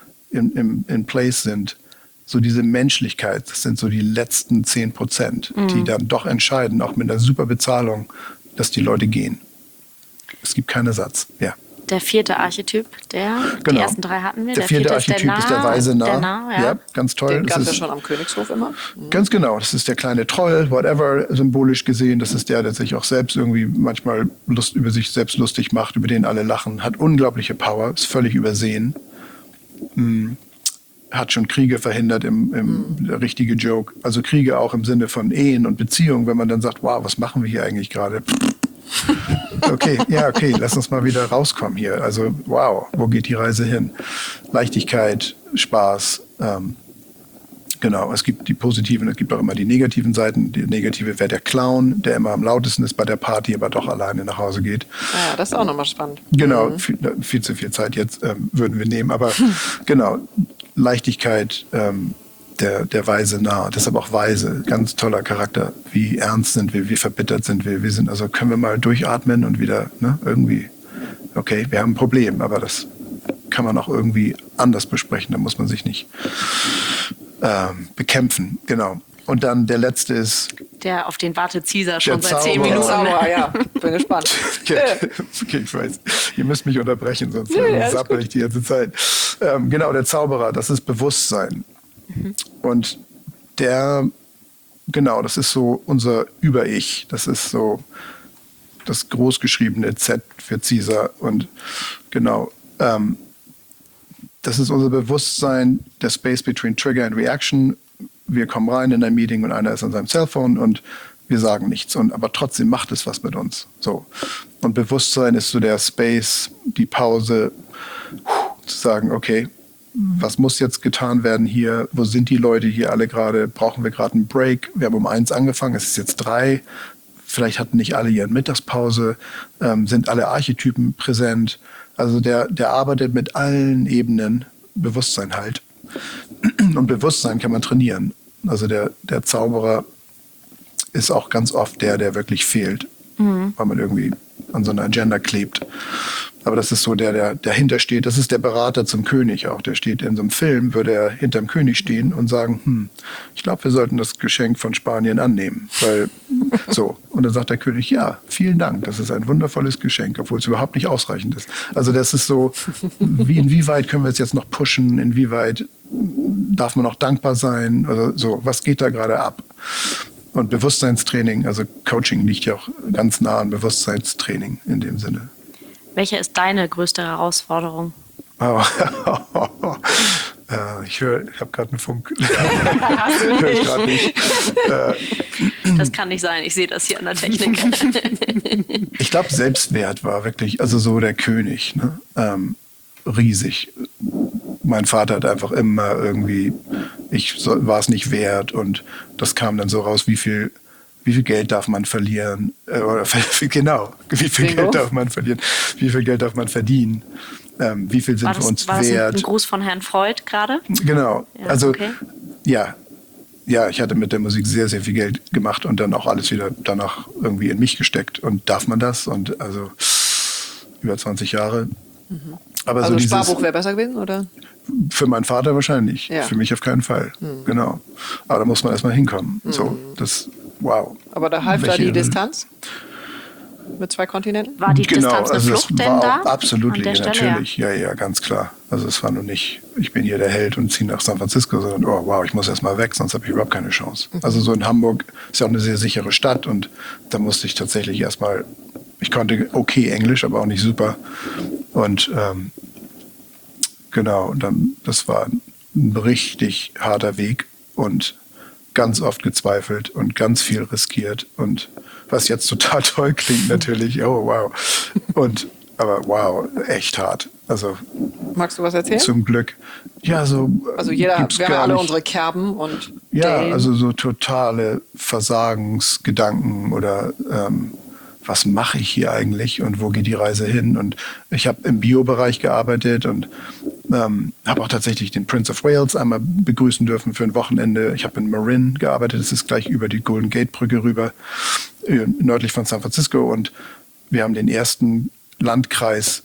in place sind, so diese Menschlichkeit, das sind so die letzten 10%, die dann doch entscheiden, auch mit einer super Bezahlung, dass die Leute gehen. Es gibt keinen Ersatz, ja. Der 4. Archetyp, die ersten 3 hatten wir. Der 4. Archetyp ist der weise Narr. Der Narr, ja. Ganz toll. Den gab es ja schon am Königshof immer. Ganz genau. Das ist der kleine Troll, whatever, symbolisch gesehen. Das ist der sich auch selbst irgendwie manchmal über sich selbst lustig macht, über den alle lachen. Hat unglaubliche Power, ist völlig übersehen. Hat schon Kriege verhindert der richtige Joke. Also Kriege auch im Sinne von Ehen und Beziehungen, wenn man dann sagt, wow, was machen wir hier eigentlich gerade? Okay, lass uns mal wieder rauskommen hier. Also wow, wo geht die Reise hin? Leichtigkeit, Spaß, genau, es gibt die positiven, es gibt auch immer die negativen Seiten. Die negative wäre der Clown, der immer am lautesten ist bei der Party, aber doch alleine nach Hause geht. Ja, das ist auch nochmal spannend. Genau, viel zu viel Zeit jetzt würden wir nehmen, aber genau, Leichtigkeit, der weise Narr, deshalb auch weise, ganz toller Charakter. Wie ernst sind wir, wie verbittert sind wir. Wir sind, also können wir mal durchatmen und wieder irgendwie, okay, wir haben ein Problem, aber das kann man auch irgendwie anders besprechen. Da muss man sich nicht bekämpfen, genau. Und dann der letzte ist... Der, auf den wartet Caesar schon seit Zauberer. 10 Minuten. Zauberer, ja, bin gespannt. Okay, ich weiß. Ihr müsst mich unterbrechen, sonst sappel ich die ganze Zeit. Genau, der Zauberer, das ist Bewusstsein. Und das ist so unser Über-Ich. Das ist so das großgeschriebene Z für Caesar. Und genau, das ist unser Bewusstsein, der Space between Trigger and Reaction. Wir kommen rein in ein Meeting und einer ist an seinem Cellphone und wir sagen nichts. Aber trotzdem macht es was mit uns. So. Und Bewusstsein ist so der Space, die Pause, zu sagen, okay, was muss jetzt getan werden hier? Wo sind die Leute hier alle gerade? Brauchen wir gerade einen Break? Wir haben um 1 angefangen, es ist jetzt 3. Vielleicht hatten nicht alle ihren Mittagspause. Sind alle Archetypen präsent? Also der arbeitet mit allen Ebenen, Bewusstsein halt. Und Bewusstsein kann man trainieren. Also der Zauberer ist auch ganz oft der wirklich fehlt, weil man irgendwie an so einer Agenda klebt. Aber das ist so der dahinter steht. Das ist der Berater zum König auch. Der steht in so einem Film, würde er hinterm König stehen und sagen, ich glaube, wir sollten das Geschenk von Spanien annehmen. Weil so. Und dann sagt der König, ja, vielen Dank. Das ist ein wundervolles Geschenk, obwohl es überhaupt nicht ausreichend ist. Also das ist so, inwieweit können wir es jetzt noch pushen? Inwieweit darf man noch dankbar sein? Also so, was geht da gerade ab? Und Bewusstseinstraining, also Coaching liegt ja auch ganz nah an Bewusstseinstraining in dem Sinne. Welche ist deine größte Herausforderung? Oh. Ich habe gerade einen Funk. Höre ich gerade nicht. Das kann nicht sein, ich sehe das hier an der Technik. Ich glaube, Selbstwert war wirklich, also so der König, ne? Riesig. Mein Vater hat einfach immer irgendwie, war es nicht wert und das kam dann so raus, wie viel wie viel Geld darf man verlieren? Oder genau, wie viel Bingo. Geld darf man verlieren? Wie viel Geld darf man verdienen? Wie viel sind wir uns war das wert? ein Gruß von Herrn Freud gerade? Genau. Ja, Also okay. ja, ich hatte mit der Musik sehr, sehr viel Geld gemacht und dann auch alles wieder danach irgendwie in mich gesteckt. Und darf man das? Und also über 20 Jahre. Aber Also so dieses, Sparbuch wäre besser gewesen, oder? für meinen Vater wahrscheinlich, Ja. für mich auf keinen Fall. Genau. Aber da muss man erstmal hinkommen. So, das, wow. Aber da half da Welche- die Distanz mit 2 Kontinenten? War die Genau, Distanz eine also Flucht das denn war da? auch absolut An der Stelle, natürlich. Ja, ganz klar. Also es war nur nicht, ich bin hier der Held und ziehe nach San Francisco, sondern oh wow, ich muss erst mal weg, sonst habe ich überhaupt keine Chance. Also so in Hamburg ist ja auch eine sehr sichere Stadt und da musste ich tatsächlich erstmal, ich konnte okay Englisch, aber auch nicht super. Und genau, und dann, das war ein richtig harter Weg und ganz oft gezweifelt und ganz viel riskiert und was jetzt total toll klingt natürlich, oh wow. Aber wow, echt hart. Also Magst du was erzählen? zum Glück. Ja, so. Also gibt's wir haben ja gar alle nicht. unsere Kerben und Ja, Dellen. also so totale Versagensgedanken oder was mache ich hier eigentlich und wo geht die Reise hin? Und ich habe im Bio-Bereich gearbeitet und habe auch tatsächlich den Prince of Wales einmal begrüßen dürfen für ein Wochenende. Ich habe in Marin gearbeitet, das ist gleich über die Golden Gate Brücke rüber, nördlich von San Francisco. Und wir haben den ersten Landkreis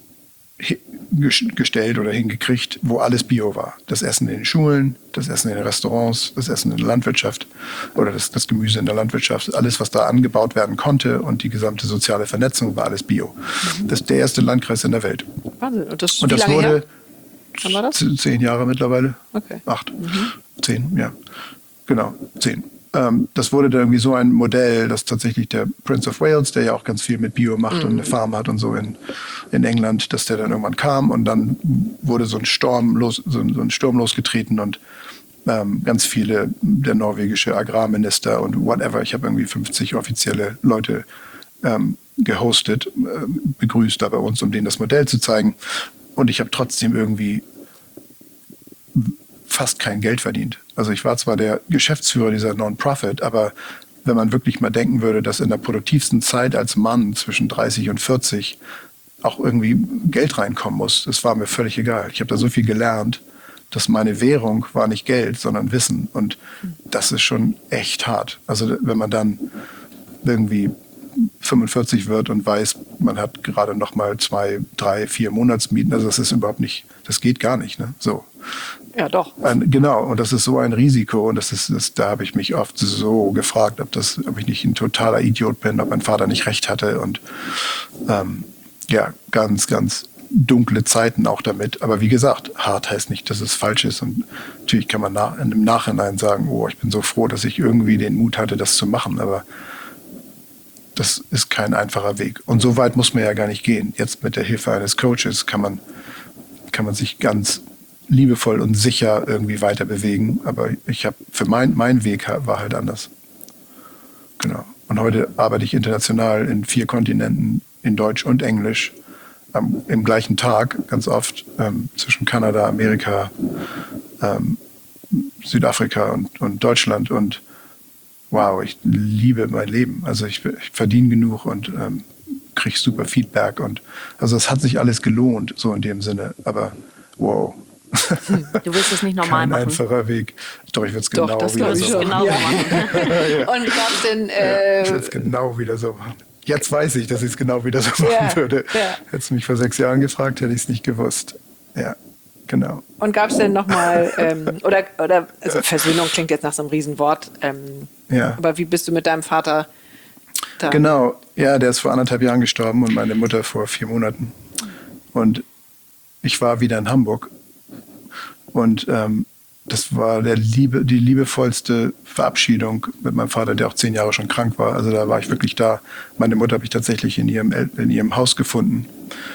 gestellt oder hingekriegt, wo alles Bio war. Das Essen in den Schulen, das Essen in den Restaurants, das Essen in der Landwirtschaft oder das Gemüse in der Landwirtschaft. Alles, was da angebaut werden konnte und die gesamte soziale Vernetzung war alles Bio. Das ist der erste Landkreis in der Welt. Wahnsinn. Und das, Und wie das lange wurde her? Wann war das? 10 Jahre mittlerweile. Okay. 8. 10, ja. Genau, 10. Das wurde dann irgendwie so ein Modell, dass tatsächlich der Prince of Wales, der ja auch ganz viel mit Bio macht und eine Farm hat und so in England, dass der dann irgendwann kam und dann wurde so ein Sturm losgetreten und ganz viele, der norwegische Agrarminister und whatever, ich habe irgendwie 50 offizielle Leute gehostet, begrüßt da bei uns, um denen das Modell zu zeigen. Und ich habe trotzdem irgendwie fast kein Geld verdient. Also ich war zwar der Geschäftsführer dieser Non-Profit, aber wenn man wirklich mal denken würde, dass in der produktivsten Zeit als Mann zwischen 30 und 40 auch irgendwie Geld reinkommen muss, das war mir völlig egal. Ich habe da so viel gelernt, dass meine Währung war nicht Geld, sondern Wissen. Und das ist schon echt hart. Also wenn man dann irgendwie 45 wird und weiß, man hat gerade noch mal 2, 3, 4 Monatsmieten, also das ist überhaupt nicht, das geht gar nicht, ne? So. Ja, doch. Genau, und das ist so ein Risiko und da habe ich mich oft so gefragt, ob ich nicht ein totaler Idiot bin, ob mein Vater nicht recht hatte und ja, ganz, ganz dunkle Zeiten auch damit. Aber wie gesagt, hart heißt nicht, dass es falsch ist und natürlich kann man im Nachhinein sagen, oh, ich bin so froh, dass ich irgendwie den Mut hatte, das zu machen, aber das ist kein einfacher Weg. Und so weit muss man ja gar nicht gehen. Jetzt mit der Hilfe eines Coaches kann man sich ganz liebevoll und sicher irgendwie weiter bewegen. Aber ich habe für mein Weg war halt anders. Genau. Und heute arbeite ich international in 4 Kontinenten, in Deutsch und Englisch, im gleichen Tag, ganz oft, zwischen Kanada, Amerika, Südafrika und Deutschland. Und wow, ich liebe mein Leben. Also ich verdiene genug und kriege super Feedback. Und also es hat sich alles gelohnt, so in dem Sinne. Aber wow. Du willst es nicht normal Kein machen. einfacher Weg. Doch, ich würde es Doch, genau das wieder glaub ich so schon. machen. Genau Ja. machen. Und gab es denn... Ich würde es genau wieder so machen. Jetzt weiß ich, dass ich es genau wieder so machen Ja, würde. ja. Hättest du mich vor 6 Jahren gefragt, hätte ich es nicht gewusst. Ja, genau. Und gab es denn nochmal, also Versöhnung klingt jetzt nach so einem Riesenwort, Ja. aber wie bist du mit deinem Vater da? Genau, ja, der ist vor 1,5 Jahren gestorben und meine Mutter vor 4 Monaten. Und ich war wieder in Hamburg. Und das war die liebevollste Verabschiedung mit meinem Vater, der auch 10 Jahre schon krank war. Also da war ich wirklich da. Meine Mutter habe ich tatsächlich in ihrem Haus gefunden.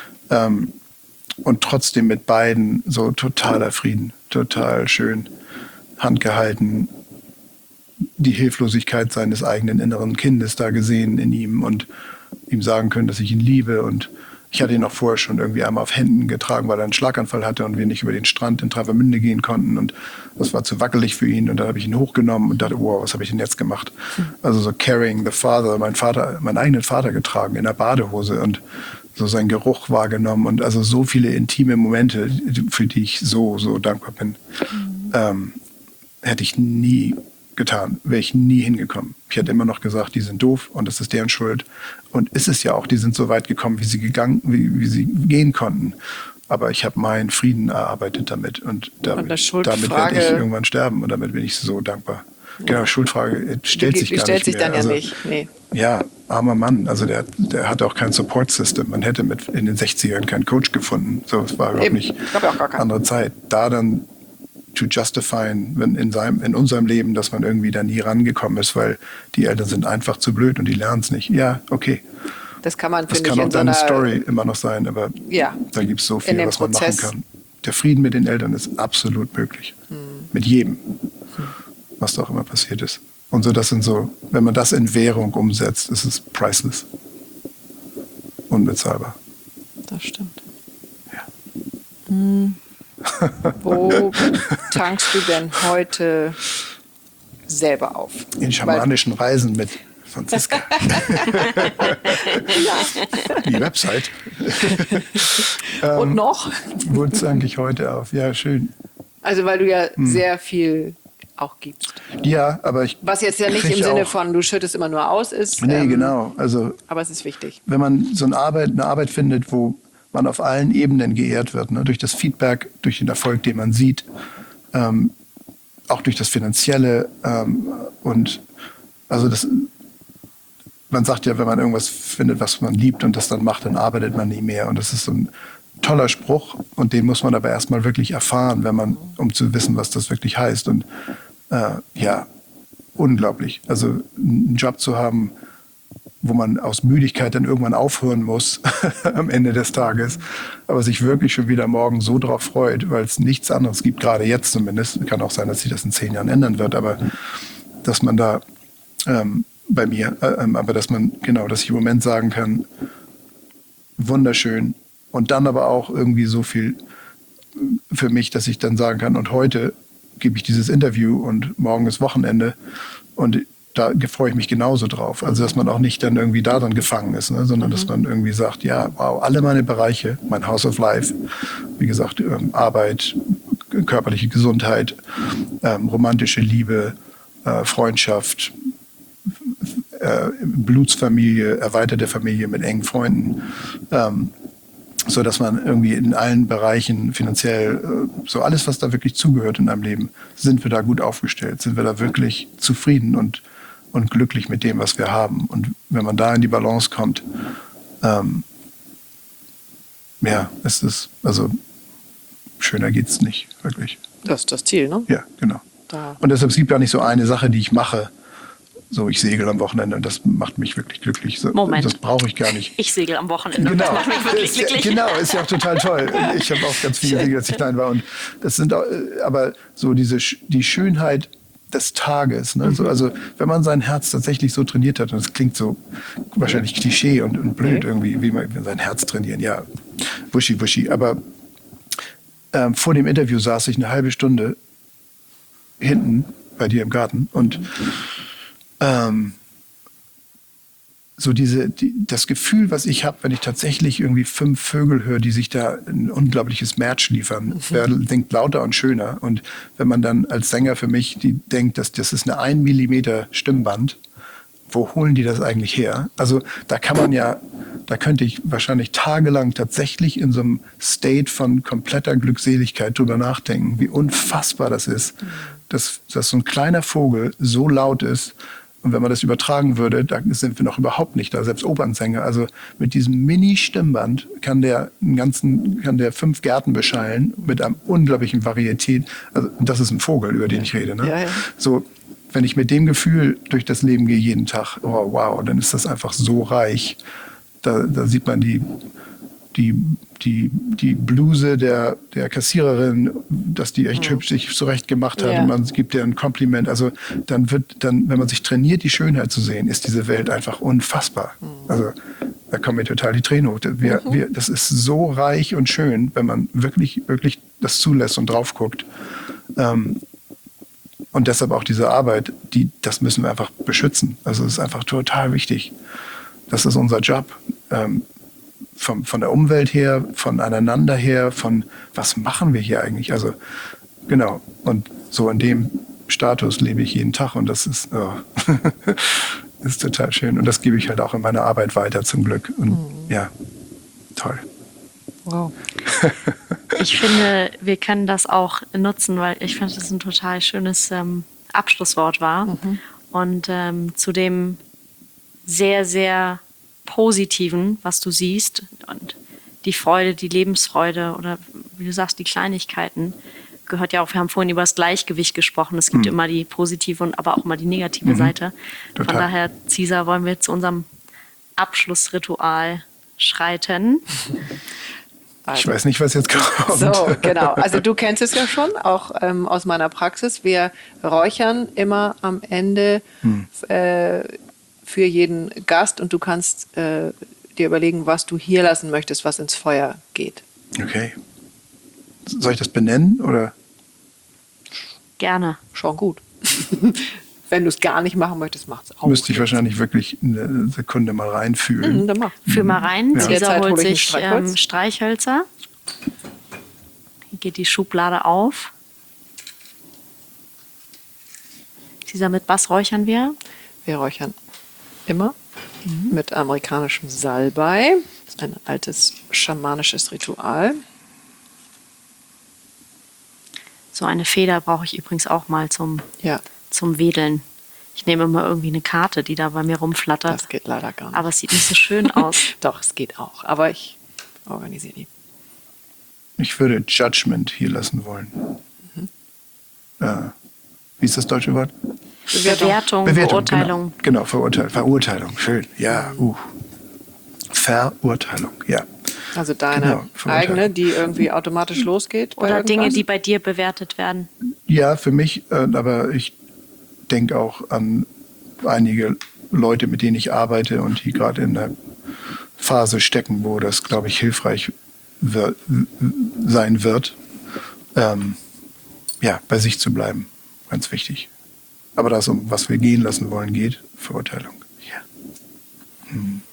Und trotzdem mit beiden so totaler Frieden, total schön, handgehalten, die Hilflosigkeit seines eigenen inneren Kindes da gesehen in ihm und ihm sagen können, dass ich ihn liebe und Ich hatte ihn auch vorher schon irgendwie einmal auf Händen getragen, weil er einen Schlaganfall hatte und wir nicht über den Strand in Travemünde gehen konnten. Und das war zu wackelig für ihn. Und dann habe ich ihn hochgenommen und dachte, wow, was habe ich denn jetzt gemacht? Also so carrying the father, meinen eigenen Vater getragen in der Badehose und so seinen Geruch wahrgenommen. Und also so viele intime Momente, für die ich so, so dankbar bin, hätte ich nie getan, wäre ich nie hingekommen. Ich hätte immer noch gesagt, die sind doof und das ist deren Schuld. Und ist es ja auch, die sind so weit gekommen, wie sie gehen konnten. Aber ich habe meinen Frieden erarbeitet damit und damit werde ich irgendwann sterben und damit bin ich so dankbar. Ja. Genau, Schuldfrage stellt sich gar nicht mehr. Die stellt sich dann ja nicht, nee. Ja, armer Mann, also der hatte auch kein Support-System. Man hätte in den 60ern keinen Coach gefunden. So, es war überhaupt nicht andere Zeit. Da dann to justifyen, wenn in unserem Leben, dass man irgendwie da nie rangekommen ist, weil die Eltern sind einfach zu blöd und die lernen es nicht. Ja, okay. Das kann man, das kann auch deine Story immer noch sein, aber da gibt es so viel, was man machen kann. Der Frieden mit den Eltern ist absolut möglich. Mit jedem, was da auch immer passiert ist. Und so, das sind so, wenn man das in Währung umsetzt, ist es priceless. Unbezahlbar. Das stimmt. Ja. Wo tankst du denn heute selber auf? In schamanischen Reisen mit Franziska. Die Website. Und noch? Wo tanke ich heute auf? Ja, schön. Also weil du ja sehr viel auch gibst. Ja, aber was jetzt ja nicht im Sinne von, du schüttest immer nur aus ist. Nee, genau. Also, aber es ist wichtig. Wenn man so eine Arbeit findet, wo man auf allen Ebenen geehrt wird, ne? Durch das Feedback, durch den Erfolg, den man sieht, auch durch das Finanzielle und also man sagt ja, wenn man irgendwas findet, was man liebt und das dann macht, dann arbeitet man nie mehr und das ist so ein toller Spruch und den muss man aber erstmal wirklich erfahren, um zu wissen, was das wirklich heißt und unglaublich. Also einen Job zu haben, wo man aus Müdigkeit dann irgendwann aufhören muss am Ende des Tages, aber sich wirklich schon wieder morgen so drauf freut, weil es nichts anderes gibt, gerade jetzt zumindest. Kann auch sein, dass sich das in 10 Jahren ändern wird, aber dass man da bei mir, aber dass ich im Moment sagen kann, wunderschön und dann aber auch irgendwie so viel für mich, dass ich dann sagen kann, und heute gebe ich dieses Interview und morgen ist Wochenende und da freue ich mich genauso drauf. Also, dass man auch nicht dann irgendwie daran gefangen ist, ne? Sondern dass man irgendwie sagt, ja, wow, alle meine Bereiche, mein House of Life, wie gesagt, Arbeit, körperliche Gesundheit, romantische Liebe, Freundschaft, Blutsfamilie, erweiterte Familie mit engen Freunden, so dass man irgendwie in allen Bereichen finanziell, so alles, was da wirklich zugehört in einem Leben, sind wir da gut aufgestellt, sind wir da wirklich zufrieden und glücklich mit dem, was wir haben. Und wenn man da in die Balance kommt, ist es, also schöner geht's nicht, wirklich. Das ist das Ziel, ne? Ja, genau. Und deshalb, es gibt ja nicht so eine Sache, die ich mache. So, ich segel am Wochenende und das macht mich wirklich glücklich. So, Moment. Das brauche ich gar nicht. Ich segel am Wochenende und das macht mich wirklich glücklich. Genau, ist ja auch total toll. Ich habe auch ganz viele Segel, als ich klein war. Und das sind auch, aber so die Schönheit des Tages. Ne? So, also wenn man sein Herz tatsächlich so trainiert hat, und das klingt so wahrscheinlich Klischee und blöd irgendwie, wie man sein Herz trainieren. Ja, wuschi. Aber vor dem Interview saß ich eine halbe Stunde hinten bei dir im Garten und so das Gefühl, was ich habe, wenn ich tatsächlich irgendwie 5 Vögel höre, die sich da ein unglaubliches Match liefern, wer denkt lauter und schöner. Und wenn man dann als Sänger für mich denkt, dass das ist eine 1 Millimeter Stimmband, wo holen die das eigentlich her? Also da könnte ich wahrscheinlich tagelang tatsächlich in so einem State von kompletter Glückseligkeit drüber nachdenken, wie unfassbar das ist, dass so ein kleiner Vogel so laut ist. Und wenn man das übertragen würde, da sind wir noch überhaupt nicht da, selbst Opernsänger. Also mit diesem Mini-Stimmband kann der 5 Gärten beschallen mit einem unglaublichen Varietät. Also das ist ein Vogel, über den ich rede. Ne? Ja. So, wenn ich mit dem Gefühl durch das Leben gehe jeden Tag, oh, wow, dann ist das einfach so reich. Da sieht man die Bluse der Kassiererin, dass die echt hübsch sich zurecht gemacht hat und man gibt ihr ein Kompliment. Also dann, wenn man sich trainiert, die Schönheit zu sehen, ist diese Welt einfach unfassbar. Also Da kommen mir total die Tränen hoch. Das ist so reich und schön, wenn man wirklich, wirklich das zulässt und drauf guckt. Und deshalb auch diese Arbeit, das müssen wir einfach beschützen. Also es ist einfach total wichtig. Das ist unser Job. Von der Umwelt her, von aneinander her, von was machen wir hier eigentlich? Also genau. Und so in dem Status lebe ich jeden Tag und das ist, ist total schön. Und das gebe ich halt auch in meiner Arbeit weiter, zum Glück. Und ja, toll. Wow. Ich finde, wir können das auch nutzen, weil ich finde, das ein total schönes Abschlusswort war. Und zu dem sehr, sehr Positiven, was du siehst und die Freude, die Lebensfreude oder wie du sagst, die Kleinigkeiten, gehört ja auch, wir haben vorhin über das Gleichgewicht gesprochen. Es gibt immer die positive und aber auch immer die negative Seite. Total. Von daher, Cesar, wollen wir zu unserem Abschlussritual schreiten. Ich weiß nicht, was jetzt kommt. So, genau. Also du kennst es ja schon, auch aus meiner Praxis. Wir räuchern immer am Ende für jeden Gast und du kannst dir überlegen, was du hier lassen möchtest, was ins Feuer geht. Okay. Soll ich das benennen oder? Gerne. Schon gut. Wenn du es gar nicht machen möchtest, macht's auch. Müsste ich wahrscheinlich wirklich eine Sekunde mal reinfühlen. Dann mach. Fühl mal rein. Ja. Cesar Derzeit holt hole ich ein sich Streichholz. Streichhölzer. Hier geht die Schublade auf. Cesar, mit was räuchern wir? Wir räuchern immer mit amerikanischem Salbei. Das ist ein altes schamanisches Ritual. So eine Feder brauche ich übrigens auch mal zum Wedeln. Ich nehme mal irgendwie eine Karte, die da bei mir rumflattert. Das geht leider gar nicht. Aber es sieht nicht so schön aus. Doch, es geht auch. Aber ich organisiere die. Ich würde Judgment hier lassen wollen. Wie ist das deutsche Wort? Bewertung, Beurteilung. Genau, Verurteilung. Schön. Ja, Verurteilung, ja. Also deine Genau, Verurteilung. eigene, die irgendwie automatisch losgeht. bei Oder Dinge, irgendwas? die bei dir bewertet werden. Ja, für mich, aber ich denke auch an einige Leute, mit denen ich arbeite und die gerade in der Phase stecken, wo das, glaube ich, hilfreich sein wird, bei sich zu bleiben. Ganz wichtig. Aber das, um was wir gehen lassen wollen, geht, Verurteilung. Ja.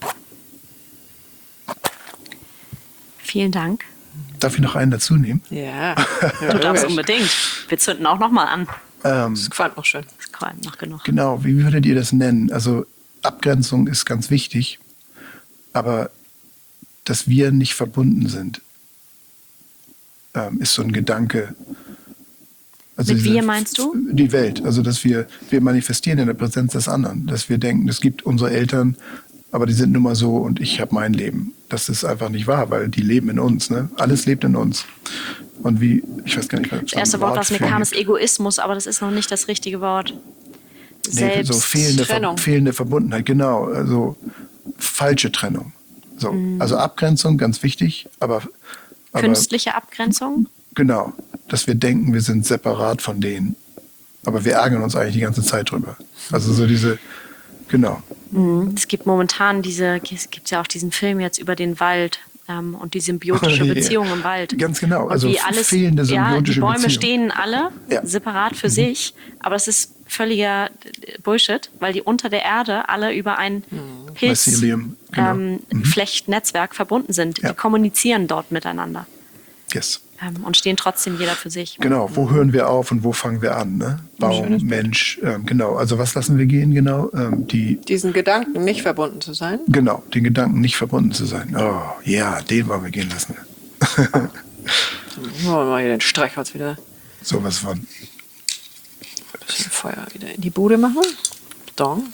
Vielen Dank. Darf ich noch einen dazu nehmen? Ja. Du darfst unbedingt. Wir zünden auch noch mal an. Das qualmt noch schön. Das qualmt noch genug. Genau, wie würdet ihr das nennen? Also Abgrenzung ist ganz wichtig, aber dass wir nicht verbunden sind, ist so ein Gedanke. Also Mit wir meinst du? Die Welt. Also dass wir manifestieren in der Präsenz des anderen. Dass wir denken, es gibt unsere Eltern, aber die sind nun mal so und ich habe mein Leben. Das ist einfach nicht wahr, weil die leben in uns. Ne? Alles lebt in uns. Und ich weiß gar nicht, was Das erste Wort, was mir kam, ist Egoismus, aber das ist noch nicht das richtige Wort. Nee, so Trennung. fehlende Verbundenheit, genau. Also falsche Trennung. So, also Abgrenzung, ganz wichtig, aber Künstliche Abgrenzung? genau, dass wir denken, wir sind separat von denen. Aber wir ärgern uns eigentlich die ganze Zeit drüber. Also so genau. Es gibt momentan es gibt ja auch diesen Film jetzt über den Wald und die symbiotische Beziehung im Wald. Ganz genau, Und also wie alles, fehlende symbiotische die Bäume Beziehung. stehen alle separat für sich, aber es ist völliger Bullshit, weil die unter der Erde alle über ein Mycelium, genau. Flechtnetzwerk verbunden sind. Ja. Die kommunizieren dort miteinander Yes. und stehen trotzdem jeder für sich. Genau, wo hören wir auf und wo fangen wir an? Ne? Baum, Mensch, genau. Also was lassen wir gehen? Genau, Diesen Gedanken, nicht verbunden zu sein. genau, den Gedanken nicht verbunden zu sein. Oh, ja, den wollen wir gehen lassen. Wollen wir mal hier den Streichholz wieder Sowas von. ein bisschen Feuer wieder in die Bude machen. Dong.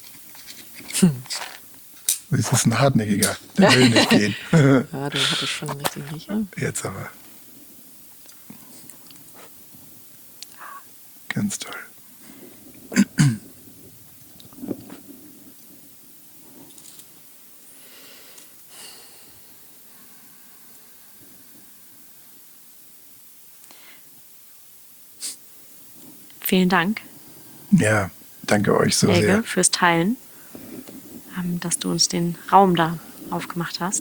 Das ist ein hartnäckiger, der will nicht gehen. Ja, den hatte ich schon richtig Riecher. Jetzt aber. Ganz toll. Vielen Dank, Ja, danke euch so Helge, sehr. fürs Teilen, dass du uns den Raum da aufgemacht hast.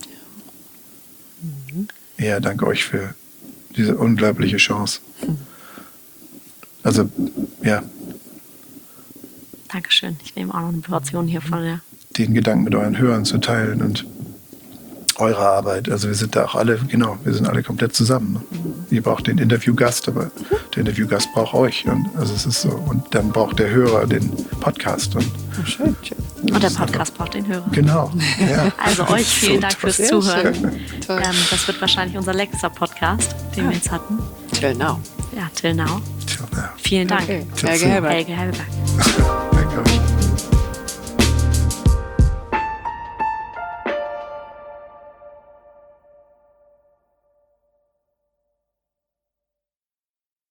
Ja, danke euch für diese unglaubliche Chance. Also, ja, Dankeschön. Ich nehme auch noch eine Portion hier von der. den Gedanken mit euren Hörern zu teilen und eure Arbeit. Also wir sind da auch alle, genau, wir sind alle komplett zusammen. Ne? Ihr braucht den Interviewgast, aber der Interviewgast braucht euch. Und also es ist so. Und dann braucht der Hörer den Podcast. Und Schön. Und der Podcast braucht den Hörer. genau. Ja. Also euch vielen Dank fürs Sehr Zuhören. schön. Toll. Das wird wahrscheinlich unser letzter Podcast, den wir jetzt hatten. Till now. Ja, till now. Tja, ja. Vielen Dank. Okay. Till Helge soon. Hellberg. Helge Hellberg. Danke euch.